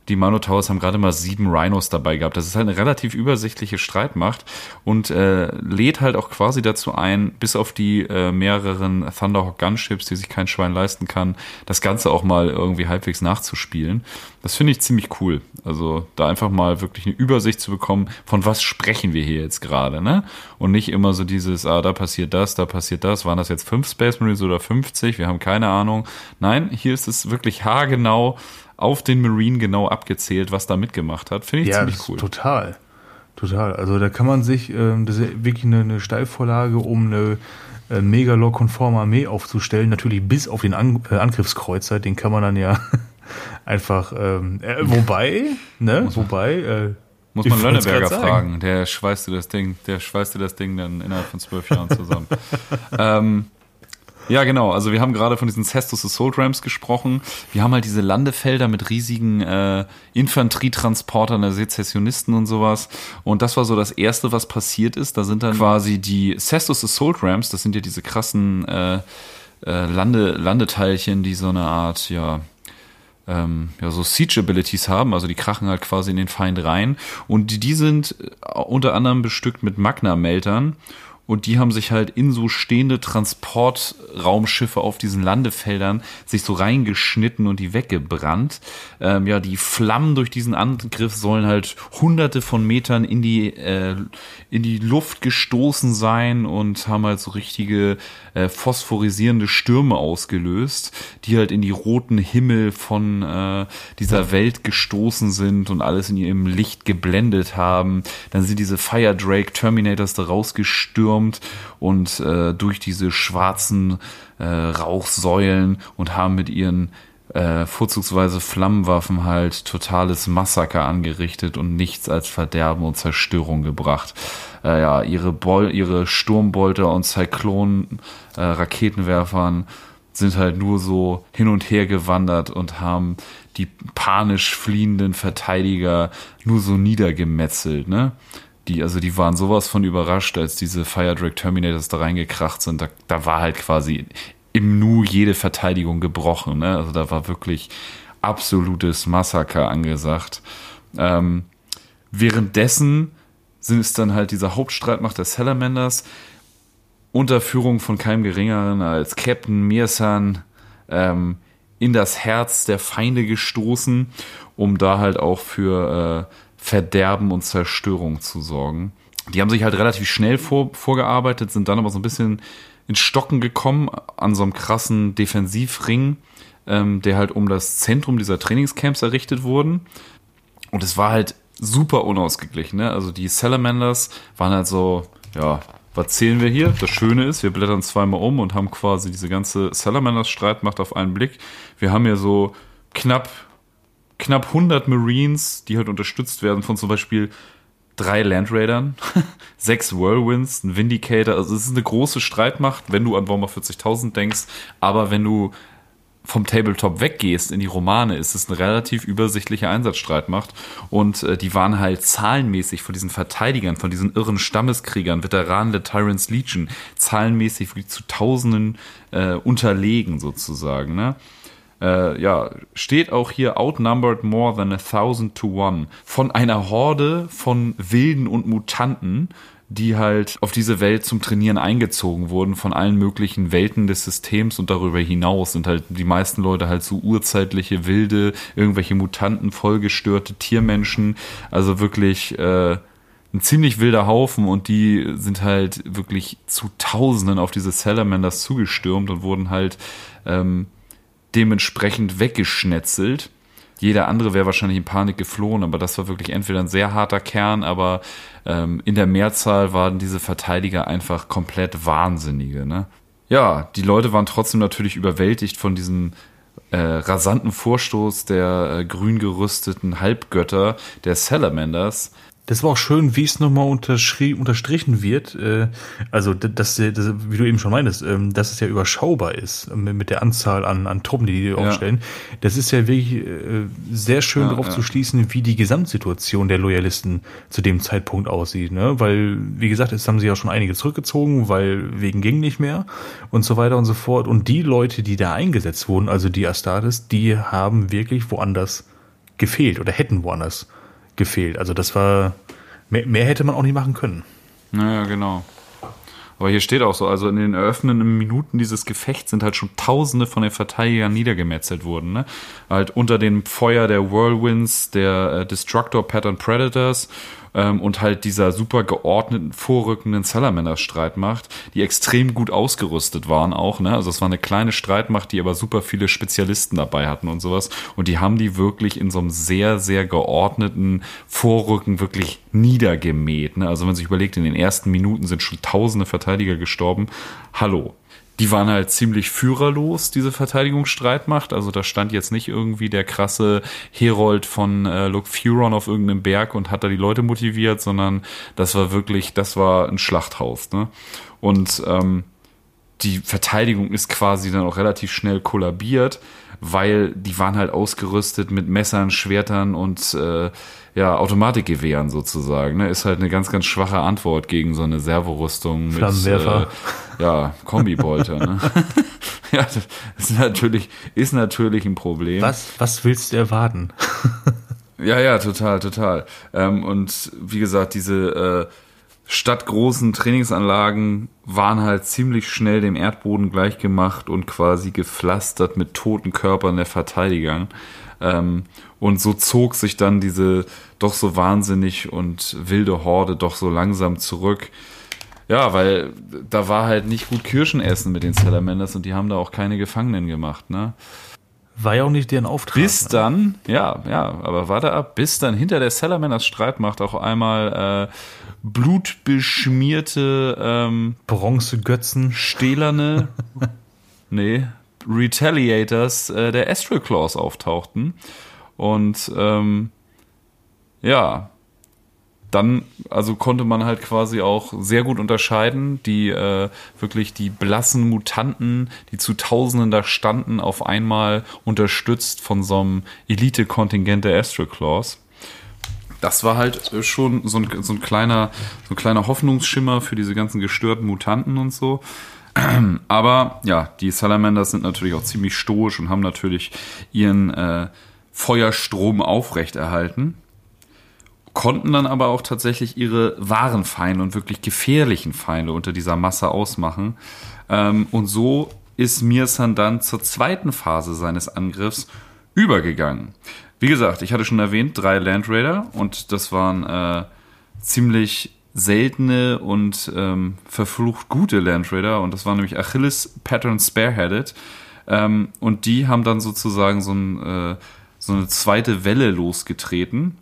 Die Manotauers haben gerade mal 7 Rhinos dabei gehabt. Das ist halt eine relativ übersichtliche Streitmacht und lädt halt auch quasi dazu ein, bis auf die mehreren Thunderhawk Gunships, die sich kein Schwein leisten kann, das Ganze auch mal irgendwie halbwegs nachzuspielen. Das finde ich ziemlich cool. Also da einfach mal wirklich eine Übersicht zu bekommen, von was sprechen wir hier jetzt gerade, ne? Und nicht immer so dieses, da passiert das, waren das jetzt 5 Space Marines oder 50? Wir haben keine Ahnung. Nein, hier ist es wirklich haargenau auf den Marine genau abgezählt, was da mitgemacht hat. Finde ich ziemlich cool. Total. Also da kann man sich, das ist wirklich eine Steilvorlage, um eine Megalore-konforme Armee aufzustellen. Natürlich bis auf den Angriffskreuzer, den kann man dann ja einfach, wobei, muss man Lönneberger fragen. Der schweißt dir das Ding dann innerhalb von 12 Jahren zusammen. Ja, genau. Also wir haben gerade von diesen Cestus Assault Rams gesprochen. Wir haben halt diese Landefelder mit riesigen Infanterietransportern der Sezessionisten und sowas. Und das war so das Erste, was passiert ist. Da sind dann quasi die Cestus Assault Rams, das sind ja diese krassen Landeteilchen, die so eine Art, so Siege-Abilities haben, also die krachen halt quasi in den Feind rein. Und die sind unter anderem bestückt mit Magna-Meltern. Und die haben sich halt in so stehende Transportraumschiffe auf diesen Landefeldern sich so reingeschnitten und die weggebrannt. Die Flammen durch diesen Angriff sollen halt hunderte von Metern in die Luft gestoßen sein und haben halt so richtige phosphorisierende Stürme ausgelöst, die halt in die roten Himmel von dieser Welt gestoßen sind und alles in ihrem Licht geblendet haben. Dann sind diese Fire Drake Terminators da rausgestürmt und durch diese schwarzen Rauchsäulen und haben mit ihren vorzugsweise Flammenwaffen halt totales Massaker angerichtet und nichts als Verderben und Zerstörung gebracht. Ihre Sturmbolter und Zyklon-Raketenwerfern sind halt nur so hin und her gewandert und haben die panisch fliehenden Verteidiger nur so niedergemetzelt, ne? Die waren sowas von überrascht, als diese Fire Drake Terminators da reingekracht sind. Da war halt quasi im Nu jede Verteidigung gebrochen, ne? Also da war wirklich absolutes Massaker angesagt. Währenddessen sind es dann halt diese Hauptstreitmacht der Salamanders unter Führung von keinem Geringeren als Captain Mirsan in das Herz der Feinde gestoßen, um da halt auch für Verderben und Zerstörung zu sorgen. Die haben sich halt relativ schnell vorgearbeitet, sind dann aber so ein bisschen ins Stocken gekommen an so einem krassen Defensivring, der halt um das Zentrum dieser Trainingscamps errichtet wurden. Und es war halt super unausgeglichen, ne? Also die Salamanders waren halt so, was zählen wir hier? Das Schöne ist, wir blättern zweimal um und haben quasi diese ganze Salamanders-Streitmacht auf einen Blick. Wir haben hier so knapp 100 Marines, die halt unterstützt werden von zum Beispiel 3 Landraidern, 6 Whirlwinds, ein Vindicator. Also es ist eine große Streitmacht, wenn du an Warhammer 40.000 denkst. Aber wenn du vom Tabletop weggehst in die Romane, ist es eine relativ übersichtliche Einsatzstreitmacht. Und die waren halt zahlenmäßig von diesen Verteidigern, von diesen irren Stammeskriegern, Veteranen der Tyrants Legion, zahlenmäßig wie zu Tausenden unterlegen sozusagen, ne? Steht auch hier outnumbered more than 1,000 to 1 von einer Horde von Wilden und Mutanten, die halt auf diese Welt zum Trainieren eingezogen wurden von allen möglichen Welten des Systems, und darüber hinaus sind halt die meisten Leute halt so urzeitliche Wilde, irgendwelche Mutanten, vollgestörte Tiermenschen, also wirklich ein ziemlich wilder Haufen, und die sind halt wirklich zu Tausenden auf diese Salamanders zugestürmt und wurden halt dementsprechend weggeschnetzelt. Jeder andere wäre wahrscheinlich in Panik geflohen, aber das war wirklich entweder ein sehr harter Kern, aber in der Mehrzahl waren diese Verteidiger einfach komplett Wahnsinnige, ne? Ja, die Leute waren trotzdem natürlich überwältigt von diesem rasanten Vorstoß der grün gerüsteten Halbgötter der Salamanders. Das war auch schön, wie es nochmal unterstrichen wird, also das, wie du eben schon meintest, dass es ja überschaubar ist mit der Anzahl an Truppen, die aufstellen. Das ist ja wirklich sehr schön darauf zu schließen, wie die Gesamtsituation der Loyalisten zu dem Zeitpunkt aussieht, ne? Weil, wie gesagt, es haben sich ja schon einige zurückgezogen, weil wegen ging nicht mehr und so weiter und so fort. Und die Leute, die da eingesetzt wurden, also die Astartes, die haben wirklich woanders gefehlt oder hätten woanders gefehlt. Also das war, mehr hätte man auch nicht machen können. Naja, genau. Aber hier steht auch so, also in den eröffnenden Minuten dieses Gefechts sind halt schon Tausende von den Verteidigern niedergemetzelt worden, ne? Halt unter dem Feuer der Whirlwinds, der Destructor Pattern Predators und halt dieser super geordneten, vorrückenden Salamander-Streitmacht, die extrem gut ausgerüstet waren auch, ne? Also es war eine kleine Streitmacht, die aber super viele Spezialisten dabei hatten und sowas. Und die haben die wirklich in so einem sehr, sehr geordneten Vorrücken wirklich niedergemäht, ne? Also wenn man sich überlegt, in den ersten Minuten sind schon Tausende Verteidiger gestorben. Hallo. Die waren halt ziemlich führerlos, diese Verteidigungsstreitmacht. Also da stand jetzt nicht irgendwie der krasse Herold von Lok Furon auf irgendeinem Berg und hat da die Leute motiviert, sondern das war ein Schlachthaus, ne? Und die Verteidigung ist quasi dann auch relativ schnell kollabiert, weil die waren halt ausgerüstet mit Messern, Schwertern und Automatikgewehren sozusagen. Ne? Ist halt eine ganz, ganz schwache Antwort gegen so eine Servorüstung mit Kombibolter. Ne? Ja, das ist natürlich ein Problem. Was willst du erwarten? Ja, total. Und wie gesagt, diese stadtgroßen Trainingsanlagen waren halt ziemlich schnell dem Erdboden gleichgemacht und quasi gepflastert mit toten Körpern der Verteidiger. Und so zog sich dann diese doch so wahnsinnig und wilde Horde doch so langsam zurück. Ja, weil da war halt nicht gut Kirschen essen mit den Salamanders und die haben da auch keine Gefangenen gemacht, ne? War ja auch nicht deren Auftrag. Bis dann, aber warte ab, bis dann hinter der Salamanders Streitmacht auch einmal blutbeschmierte Bronzegötzen, stählerne Retaliators der Astral Claws auftauchten. Und dann also konnte man halt quasi auch sehr gut unterscheiden, die wirklich die blassen Mutanten, die zu Tausenden da standen, auf einmal unterstützt von so einem Elite-Kontingent der Astral Claws. Das war halt schon so ein kleiner Hoffnungsschimmer für diese ganzen gestörten Mutanten und so. Aber ja, die Salamanders sind natürlich auch ziemlich stoisch und haben natürlich ihren Feuerstrom aufrechterhalten, konnten dann aber auch tatsächlich ihre wahren Feinde und wirklich gefährlichen Feinde unter dieser Masse ausmachen. Und so ist Mirsan dann zur zweiten Phase seines Angriffs übergegangen. Wie gesagt, ich hatte schon erwähnt, 3 Land Raider und das waren ziemlich seltene und verflucht gute Land Raider und das waren nämlich Achilles Pattern Spearheaded und die haben dann sozusagen so eine zweite Welle losgetreten,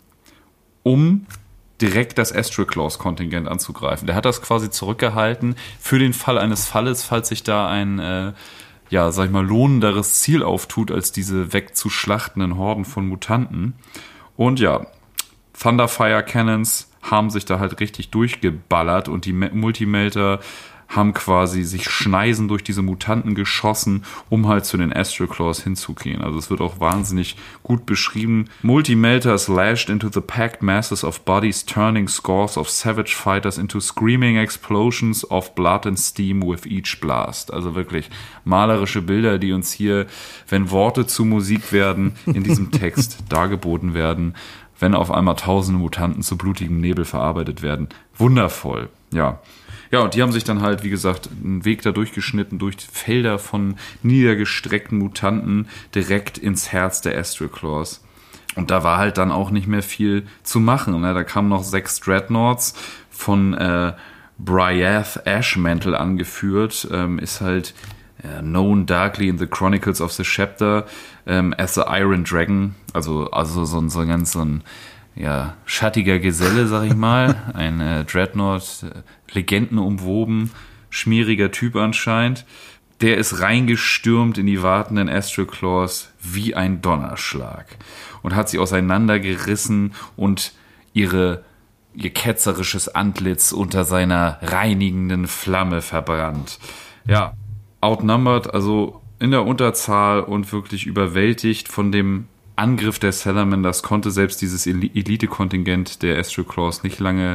um direkt das Astral Claws Kontingent anzugreifen. Der hat das quasi zurückgehalten für den Fall eines Falles, falls sich da ein lohnenderes Ziel auftut, als diese wegzuschlachtenden Horden von Mutanten. Und ja, Thunderfire Cannons haben sich da halt richtig durchgeballert und die Multimelter haben quasi sich schneisen durch diese Mutanten geschossen, um halt zu den Astral Claws hinzugehen. Also es wird auch wahnsinnig gut beschrieben. Multimelters lashed into the packed masses of bodies, turning scores of savage fighters into screaming explosions of blood and steam with each blast. Also wirklich malerische Bilder, die uns hier, wenn Worte zu Musik werden, in diesem Text dargeboten werden, wenn auf einmal tausende Mutanten zu blutigem Nebel verarbeitet werden. Wundervoll, ja. Ja, und die haben sich dann halt, wie gesagt, einen Weg da durchgeschnitten, durch Felder von niedergestreckten Mutanten direkt ins Herz der Astral Claws. Und da war halt dann auch nicht mehr viel zu machen. Ne? Da kamen noch 6 Dreadnoughts von Bryath Ashmantle angeführt, ist halt known darkly in the Chronicles of the Chapter as the Iron Dragon, also so ein schattiger Geselle, sag ich mal, ein Dreadnought, Legenden umwoben, schmieriger Typ anscheinend. Der ist reingestürmt in die wartenden Astral Claws wie ein Donnerschlag und hat sie auseinandergerissen und ihr ketzerisches Antlitz unter seiner reinigenden Flamme verbrannt. Ja, outnumbered, also in der Unterzahl und wirklich überwältigt von dem Angriff der Salamanders konnte selbst dieses Elite-Kontingent der Astral Claws nicht lange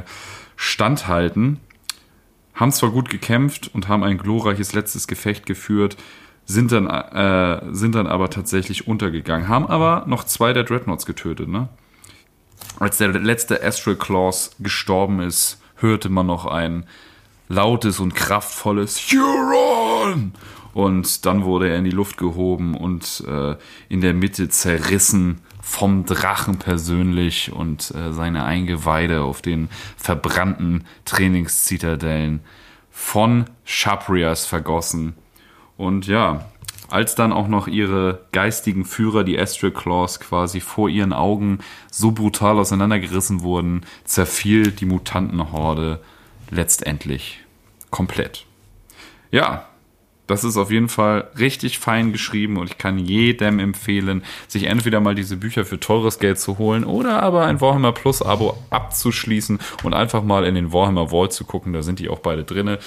standhalten. Haben zwar gut gekämpft und haben ein glorreiches letztes Gefecht geführt, sind dann aber tatsächlich untergegangen. Haben aber noch 2 der Dreadnoughts getötet, ne? Als der letzte Astral Claws gestorben ist, hörte man noch ein lautes und kraftvolles Huron! Und dann wurde er in die Luft gehoben und in der Mitte zerrissen vom Drachen persönlich und seine Eingeweide auf den verbrannten Trainingszitadellen von Shaprias vergossen. Und ja, als dann auch noch ihre geistigen Führer, die Astral Claws, quasi vor ihren Augen so brutal auseinandergerissen wurden, zerfiel die Mutantenhorde letztendlich komplett. Ja, das ist auf jeden Fall richtig fein geschrieben und ich kann jedem empfehlen, sich entweder mal diese Bücher für teures Geld zu holen oder aber ein Warhammer Plus Abo abzuschließen und einfach mal in den Warhammer Vault zu gucken, da sind die auch beide drinne.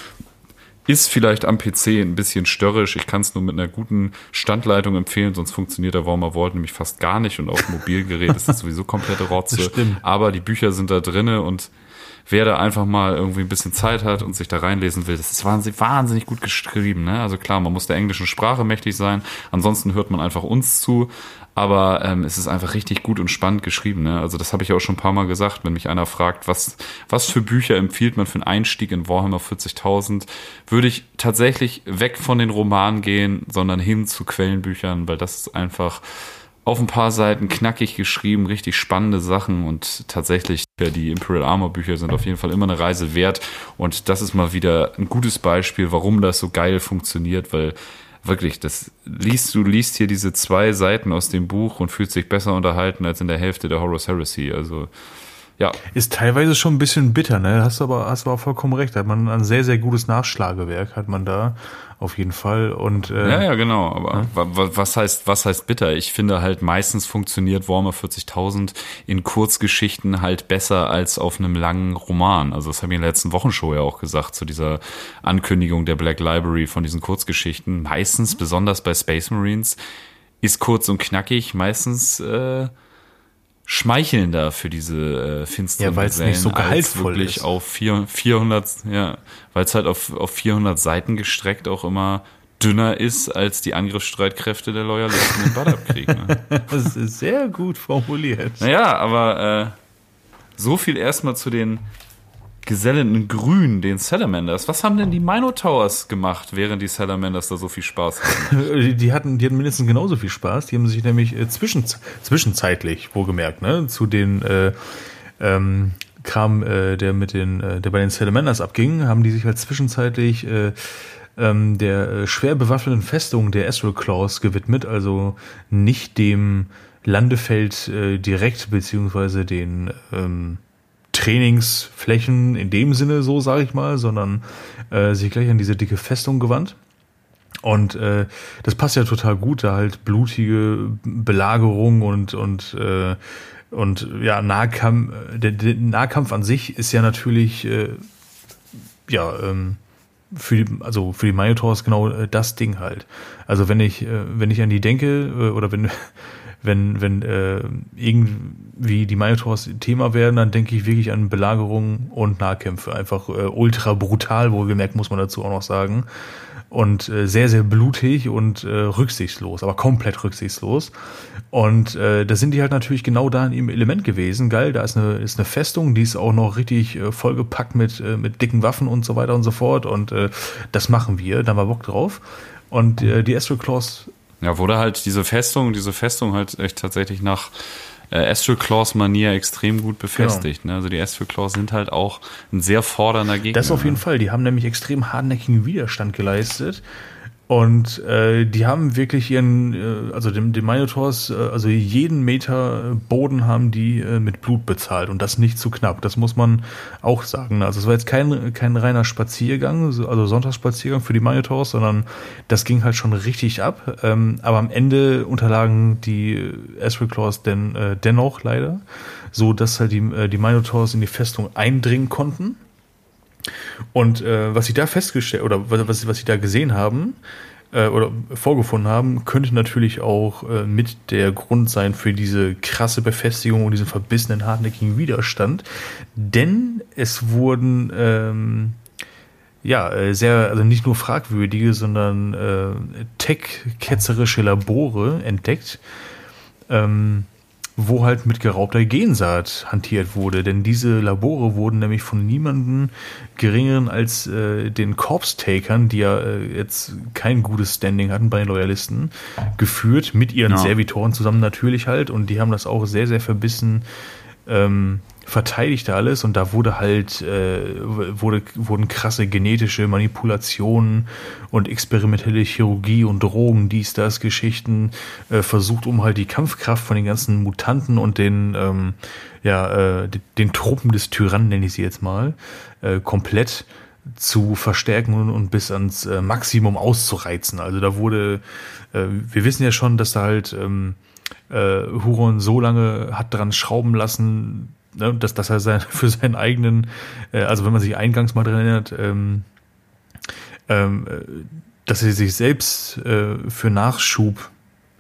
Ist vielleicht am PC ein bisschen störrisch, ich kann es nur mit einer guten Standleitung empfehlen, sonst funktioniert der Warhammer Vault nämlich fast gar nicht und auf dem Mobilgerät ist das sowieso komplette Rotze. Aber die Bücher sind da drinne und wer da einfach mal irgendwie ein bisschen Zeit hat und sich da reinlesen will, das ist wahnsinnig gut geschrieben, ne? Also klar, man muss der englischen Sprache mächtig sein, ansonsten hört man einfach uns zu, aber es ist einfach richtig gut und spannend geschrieben, ne? Also das habe ich ja auch schon ein paar Mal gesagt, wenn mich einer fragt, was für Bücher empfiehlt man für einen Einstieg in Warhammer 40.000, würde ich tatsächlich weg von den Romanen gehen, sondern hin zu Quellenbüchern, weil das ist einfach auf ein paar Seiten knackig geschrieben, richtig spannende Sachen und tatsächlich die Imperial Armor Bücher sind auf jeden Fall immer eine Reise wert und das ist mal wieder ein gutes Beispiel, warum das so geil funktioniert, weil wirklich, du liest hier diese 2 Seiten aus dem Buch und fühlst dich besser unterhalten als in der Hälfte der Horus Heresy, also ja. Ist teilweise schon ein bisschen bitter, ne? Hast aber auch vollkommen recht. Hat man ein sehr, sehr gutes Nachschlagewerk, hat man da auf jeden Fall. Und ja, genau. Aber was heißt bitter? Ich finde halt meistens funktioniert Warhammer 40.000 in Kurzgeschichten halt besser als auf einem langen Roman. Also das habe ich in der letzten Wochenshow ja auch gesagt, zu dieser Ankündigung der Black Library von diesen Kurzgeschichten. Meistens, besonders bei Space Marines, ist kurz und knackig, meistens schmeichelnder für diese finsteren weil es nicht so gehaltvoll ist. Auf 400, ja, weil es halt auf 400 Seiten gestreckt auch immer dünner ist als die Angriffsstreitkräfte der Loyalisten im Badab-Krieg. Ne? Das ist sehr gut formuliert. Naja, aber so viel erstmal zu den gesellenden Grün, den Salamanders. Was haben denn die Minotowers gemacht, während die Salamanders da so viel Spaß hatten? Die hatten mindestens genauso viel Spaß. Die haben sich nämlich zwischenzeitlich, wohlgemerkt, ne, zu den Kram, der bei den Salamanders abging, haben die sich halt zwischenzeitlich der schwer bewaffneten Festung der Astral Claws gewidmet, also nicht dem Landefeld direkt, beziehungsweise den Trainingsflächen in dem Sinne, so sage ich mal, sondern sich gleich an diese dicke Festung gewandt. Und das passt ja total gut, da halt blutige Belagerung und ja, Nahkampf, der Nahkampf an sich ist ja natürlich für die Minotowers genau das Ding halt. Also wenn ich an die denke oder wenn irgendwie die Minotowers Thema werden, dann denke ich wirklich an Belagerung und Nahkämpfe. Einfach ultra brutal, wohlgemerkt, muss man dazu auch noch sagen. Und sehr, sehr blutig und rücksichtslos, aber komplett rücksichtslos. Und da sind die halt natürlich genau da in ihrem Element gewesen. Geil, da ist eine Festung, die ist auch noch richtig vollgepackt mit dicken Waffen und so weiter und so fort. Und das machen wir, da haben wir Bock drauf. Und die Astral Claws. Ja, wurde halt diese Festung halt echt tatsächlich nach Astral Claws Manier extrem gut befestigt. Genau. Ne? Also die Astral Claws sind halt auch ein sehr fordernder Gegner. Das auf jeden Fall. Die haben nämlich extrem hartnäckigen Widerstand geleistet. Und die haben wirklich den Minotowers, also jeden Meter Boden haben die mit Blut bezahlt und das nicht zu knapp. Das muss man auch sagen. Also es war jetzt kein reiner Spaziergang, also Sonntagsspaziergang für die Minotowers, sondern das ging halt schon richtig ab. Aber am Ende unterlagen die Astral Claws dennoch leider, so dass halt die Minotowers in die Festung eindringen konnten. Und was sie da festgestellt oder was sie da gesehen haben oder vorgefunden haben, könnte natürlich auch mit der Grund sein für diese krasse Befestigung und diesen verbissenen, hartnäckigen Widerstand. Denn es wurden also nicht nur fragwürdige, sondern tech-ketzerische Labore entdeckt, wo halt mit geraubter Gensaat hantiert wurde. Denn diese Labore wurden nämlich von niemandem geringeren als den Corpse-Takern, die ja jetzt kein gutes Standing hatten bei den Loyalisten, geführt, mit ihren Servitoren zusammen natürlich halt. Und die haben das auch sehr, sehr verbissen verteidigt alles, und da wurde halt wurden krasse genetische Manipulationen und experimentelle Chirurgie und Drogen, das Geschichten versucht, um halt die Kampfkraft von den ganzen Mutanten und den Truppen des Tyrannen, nenne ich sie jetzt mal, komplett zu verstärken und bis ans Maximum auszureizen. Also da wurde, wir wissen ja schon, dass da halt Huron so lange hat dran schrauben lassen, dass er für seinen eigenen, also wenn man sich eingangs mal dran erinnert, dass er sich selbst für Nachschub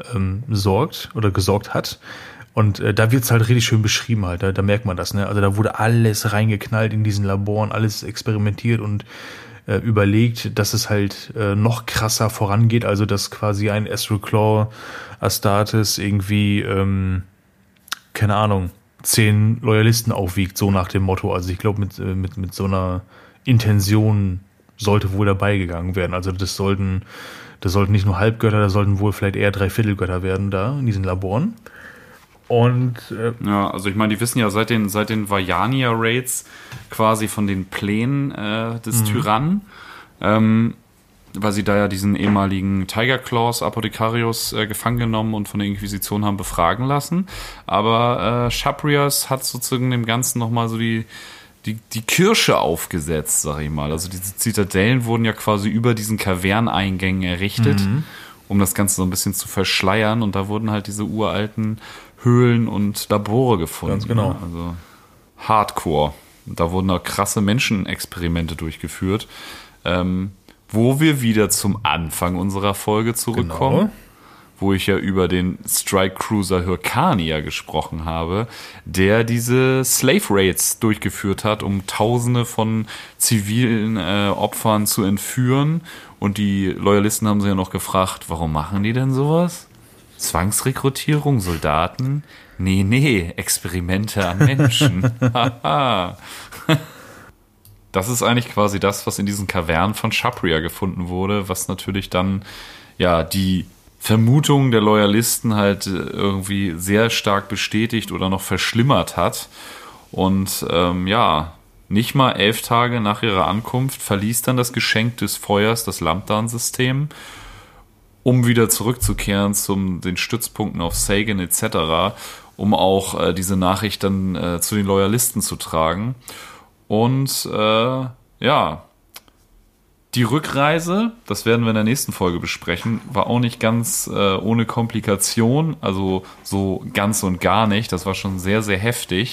gesorgt hat. Und da wird's halt richtig schön beschrieben halt, da merkt man das, ne? Also da wurde alles reingeknallt in diesen Laboren, alles experimentiert und überlegt, dass es halt noch krasser vorangeht, also dass quasi ein Astral Claw Astartes irgendwie, keine Ahnung, 10 Loyalisten aufwiegt, so nach dem Motto. Also ich glaube, mit so einer Intention sollte wohl dabei gegangen werden. Also das sollten nicht nur Halbgötter, das sollten wohl vielleicht eher Dreiviertelgötter werden da in diesen Laboren. Und also ich meine, die wissen ja seit den Vajania-Raids quasi von den Plänen des Tyrannen, weil sie da ja diesen ehemaligen Tiger Claws Apothekarius gefangen genommen und von der Inquisition haben befragen lassen. Aber Chabrias hat sozusagen dem Ganzen nochmal so die Kirsche aufgesetzt, sag ich mal. Also diese Zitadellen wurden ja quasi über diesen Kaverneingängen errichtet, um das Ganze so ein bisschen zu verschleiern. Und da wurden halt diese uralten Höhlen und Labore gefunden. Ganz genau. Also Hardcore. Da wurden auch krasse Menschenexperimente durchgeführt. Wo wir wieder zum Anfang unserer Folge zurückkommen, wo ich ja über den Strike Cruiser Hyrkania gesprochen habe, der diese Slave Raids durchgeführt hat, um Tausende von zivilen Opfern zu entführen. Und die Loyalisten haben sich ja noch gefragt, warum machen die denn sowas? Zwangsrekrutierung, Soldaten? Nee, Experimente an Menschen. Haha. Das ist eigentlich quasi das, was in diesen Kavernen von Chapria gefunden wurde, was natürlich dann ja die Vermutung der Loyalisten halt irgendwie sehr stark bestätigt oder noch verschlimmert hat. Und nicht mal 11 Tage nach ihrer Ankunft verließ dann das Geschenk des Feuers das Lambdan-System, um wieder zurückzukehren zu den Stützpunkten auf Sagan etc., um auch diese Nachricht dann zu den Loyalisten zu tragen. Und die Rückreise, das werden wir in der nächsten Folge besprechen, war auch nicht ganz ohne Komplikation, also so ganz und gar nicht. Das war schon sehr, sehr heftig.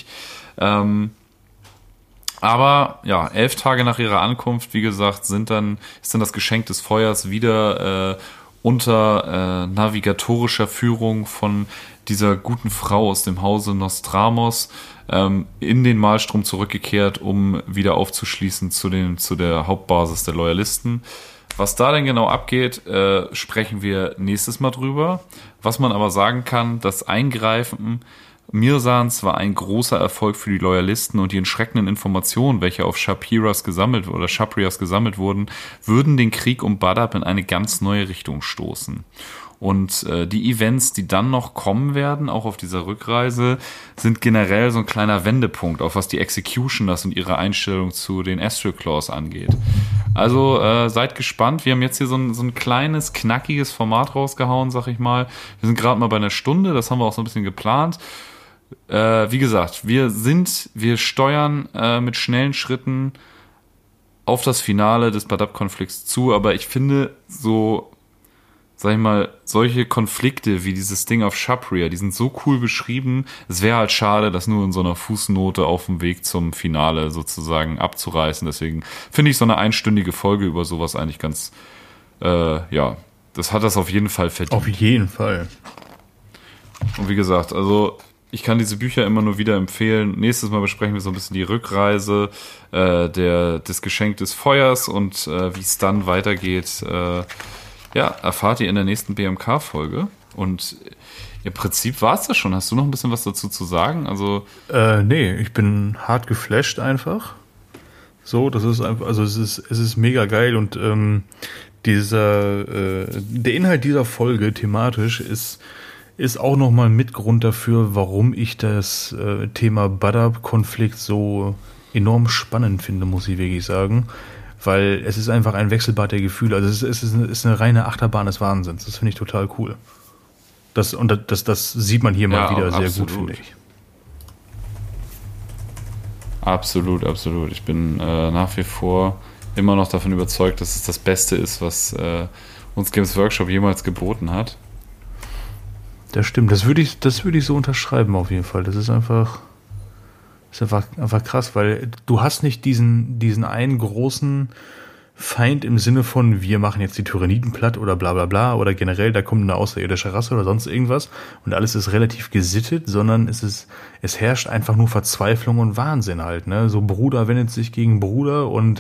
Aber ja, 11 Tage nach ihrer Ankunft, wie gesagt, ist dann das Geschenk des Feuers wieder unter navigatorischer Führung von dieser guten Frau aus dem Hause Nostramos in den Malstrom zurückgekehrt, um wieder aufzuschließen zu der Hauptbasis der Loyalisten. Was da denn genau abgeht, sprechen wir nächstes Mal drüber. Was man aber sagen kann, das Eingreifen Mirsans war ein großer Erfolg für die Loyalisten, und die entschreckenden Informationen, welche auf Chaprias gesammelt wurden, würden den Krieg um Badab in eine ganz neue Richtung stoßen. Und die Events, die dann noch kommen werden, auch auf dieser Rückreise, sind generell so ein kleiner Wendepunkt, auch was die Executioners und ihre Einstellung zu den Astral Claws angeht. Also seid gespannt. Wir haben jetzt hier so ein kleines, knackiges Format rausgehauen, sag ich mal. Wir sind gerade mal bei einer Stunde, das haben wir auch so ein bisschen geplant. Wie gesagt, wir steuern mit schnellen Schritten auf das Finale des Badab-Konflikts zu, aber ich finde so, sag ich mal, solche Konflikte wie dieses Ding auf Chapria, die sind so cool beschrieben. Es wäre halt schade, das nur in so einer Fußnote auf dem Weg zum Finale sozusagen abzureißen. Deswegen finde ich so eine einstündige Folge über sowas eigentlich ganz, das hat das auf jeden Fall verdient. Auf jeden Fall. Und wie gesagt, also ich kann diese Bücher immer nur wieder empfehlen. Nächstes Mal besprechen wir so ein bisschen die Rückreise des Geschenk des Feuers und wie es dann weitergeht. Erfahrt ihr in der nächsten BMK-Folge. Und im Prinzip war es das schon. Hast du noch ein bisschen was dazu zu sagen? Also nee, ich bin hart geflasht einfach. So, das ist einfach, also es ist mega geil und der Inhalt dieser Folge thematisch ist auch nochmal ein Mitgrund dafür, warum ich das Thema Badab-Konflikt so enorm spannend finde, muss ich wirklich sagen. Weil es ist einfach ein Wechselbad der Gefühle. Also es ist eine reine Achterbahn des Wahnsinns. Das finde ich total cool. Das sieht man hier mal wieder sehr gut, finde ich. Absolut. Ich bin nach wie vor immer noch davon überzeugt, dass es das Beste ist, was uns Games Workshop jemals geboten hat. Das stimmt. Das würde ich so unterschreiben auf jeden Fall. Das ist einfach krass, weil du hast nicht diesen einen großen Feind im Sinne von, wir machen jetzt die Tyranniden platt oder bla bla bla oder generell, da kommt eine außerirdische Rasse oder sonst irgendwas und alles ist relativ gesittet, sondern es herrscht einfach nur Verzweiflung und Wahnsinn halt, ne? So Bruder wendet sich gegen Bruder und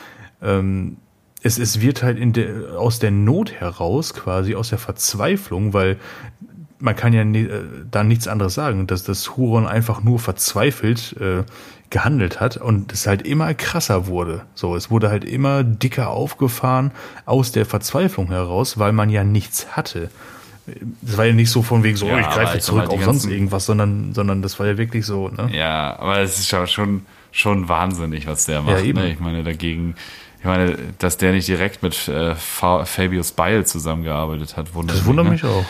es wird halt aus der Not heraus, quasi aus der Verzweiflung, weil man kann ja da nichts anderes sagen, dass das Huron einfach nur verzweifelt gehandelt hat und es halt immer krasser wurde. So, es wurde halt immer dicker aufgefahren aus der Verzweiflung heraus, weil man ja nichts hatte. Das war ja nicht so von wegen so, ich greife zurück auf sonst irgendwas, sondern das war ja wirklich so, ne? Ja, aber es ist ja schon wahnsinnig, was der macht. Ja, ne? Ich meine, dass der nicht direkt mit Fabius Beil zusammengearbeitet hat, das wundert mich auch.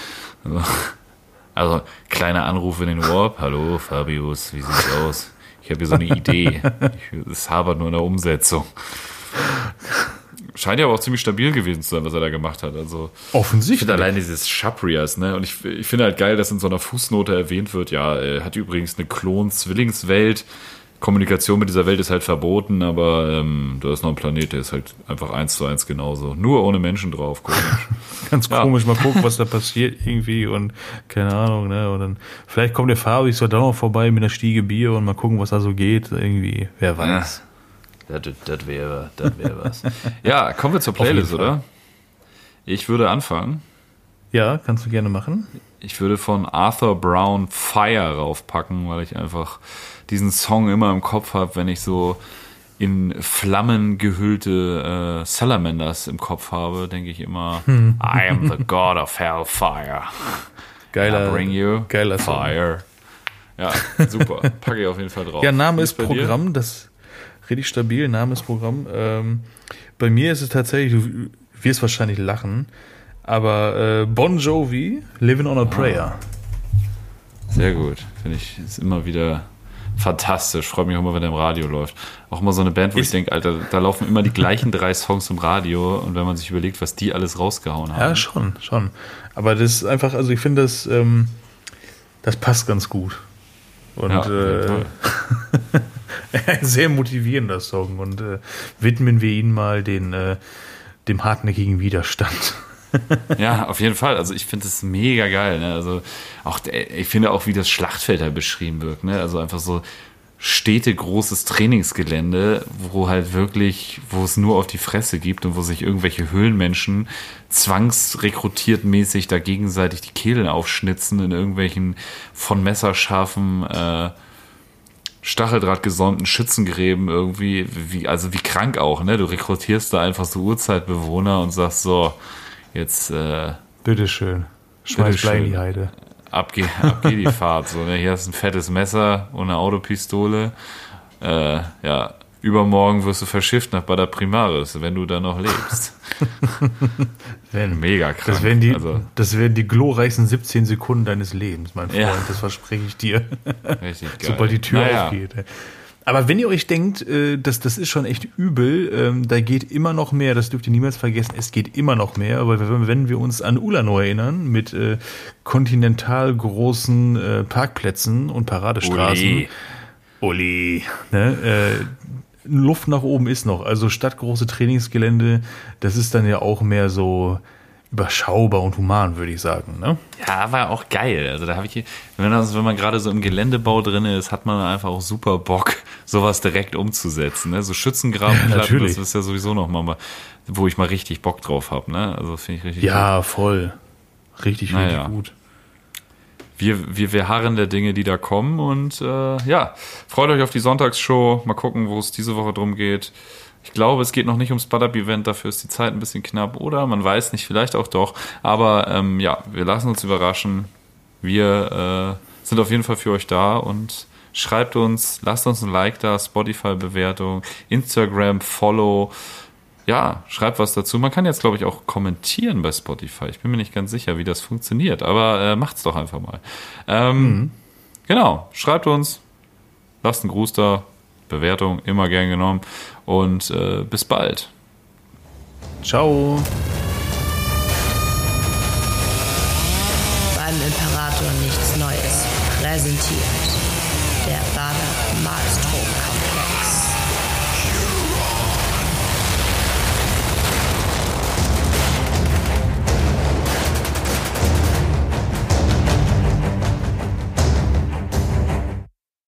Also, kleiner Anruf in den Warp. Hallo, Fabius, wie sieht's aus? Ich habe hier so eine Idee. Es hapert nur in der Umsetzung. Scheint ja aber auch ziemlich stabil gewesen zu sein, was er da gemacht hat. Also, offensichtlich. Ich finde allein dieses Shaprias, ne? Und ich finde halt geil, dass in so einer Fußnote erwähnt wird, ja, er hat übrigens eine Klon-Zwillingswelt. Kommunikation mit dieser Welt ist halt verboten, aber da ist noch ein Planet, der ist halt einfach 1:1 genauso. Nur ohne Menschen drauf, komisch. Ganz komisch, mal gucken, was da passiert irgendwie und keine Ahnung, ne? Und dann vielleicht kommt der Fabi so da noch vorbei mit einer Stiege Bier und mal gucken, was da so geht, irgendwie, wer weiß. Das wäre was. Ja, kommen wir zur Playlist, oder? Ich würde anfangen. Ja, kannst du gerne machen. Ich würde von Arthur Brown Fire raufpacken, weil ich einfach diesen Song immer im Kopf habe, wenn ich so in Flammen gehüllte Salamanders im Kopf habe, denke ich immer, I am the God of Hellfire. Geiler, bring you geiler fire. Song. Ja, super. Packe ich auf jeden Fall drauf. Ja, Name ist Programm, das richtig stabil, Name ist Programm. Bei mir ist es tatsächlich, du wirst wahrscheinlich lachen, aber Bon Jovi, Living on a Prayer. Sehr gut. Finde ich, ist immer wieder fantastisch. Freue mich auch immer, wenn der im Radio läuft. Auch immer so eine Band, wo ich denke, Alter, da laufen immer die gleichen 3 Songs im Radio und wenn man sich überlegt, was die alles rausgehauen haben. Ja, schon. Aber das ist einfach, also ich finde, das passt ganz gut. Und ja, sehr motivierender Song und widmen wir ihn mal dem hartnäckigen Widerstand. Ja, auf jeden Fall. Also ich finde das mega geil. Ne? Also auch, ich finde auch, wie das Schlachtfeld da beschrieben wird. Ne? Also einfach so großes Trainingsgelände, wo es nur auf die Fresse gibt und wo sich irgendwelche Höhlenmenschen zwangsrekrutiert mäßig da gegenseitig die Kehlen aufschnitzen in irgendwelchen von messerscharfen Stacheldraht gesäumten Schützengräben irgendwie. Wie krank auch. Ne? Du rekrutierst da einfach so Urzeitbewohner und sagst so, jetzt bitteschön, schmeiß Blei in die Heide. Ab geht die Fahrt. So, ne? Hier hast du ein fettes Messer und eine Autopistole. Übermorgen wirst du verschifft nach Bada Primaris, wenn du da noch lebst. Mega krass. Das wären die glorreichsten 17 Sekunden deines Lebens, mein Freund. Ja. Das verspreche ich dir. Richtig geil. Sobald die Tür aufgeht. Aber wenn ihr euch denkt, das ist schon echt übel, da geht immer noch mehr, das dürft ihr niemals vergessen, es geht immer noch mehr, aber wenn wir uns an Ulano erinnern, mit kontinental großen Parkplätzen und Paradestraßen, Uli, ne, Luft nach oben ist noch, also statt große Trainingsgelände, das ist dann ja auch mehr so überschaubar und human, würde ich sagen, ne? Ja, war auch geil. Also da habe ich, wenn man gerade so im Geländebau drin ist, hat man einfach auch super Bock, sowas direkt umzusetzen. Ne? So Schützengrabenplatten, das ist ja sowieso nochmal, wo ich mal richtig Bock drauf habe. Ne? Also finde ich richtig gut. Ja, voll. Richtig gut. Wir harren der Dinge, die da kommen und freut euch auf die Sonntagsshow. Mal gucken, wo es diese Woche drum geht. Ich glaube, es geht noch nicht ums Spud-Up-Event, dafür ist die Zeit ein bisschen knapp. Oder man weiß nicht, vielleicht auch doch. Aber wir lassen uns überraschen. Wir sind auf jeden Fall für euch da und schreibt uns, lasst uns ein Like da, Spotify-Bewertung, Instagram, Follow. Ja, schreibt was dazu. Man kann jetzt, glaube ich, auch kommentieren bei Spotify. Ich bin mir nicht ganz sicher, wie das funktioniert, aber macht's doch einfach mal. Genau, schreibt uns, lasst einen Gruß da, Bewertung, immer gern genommen und bis bald. Ciao. Beim Imperator nichts Neues. Präsentiert der Bader Malstrom.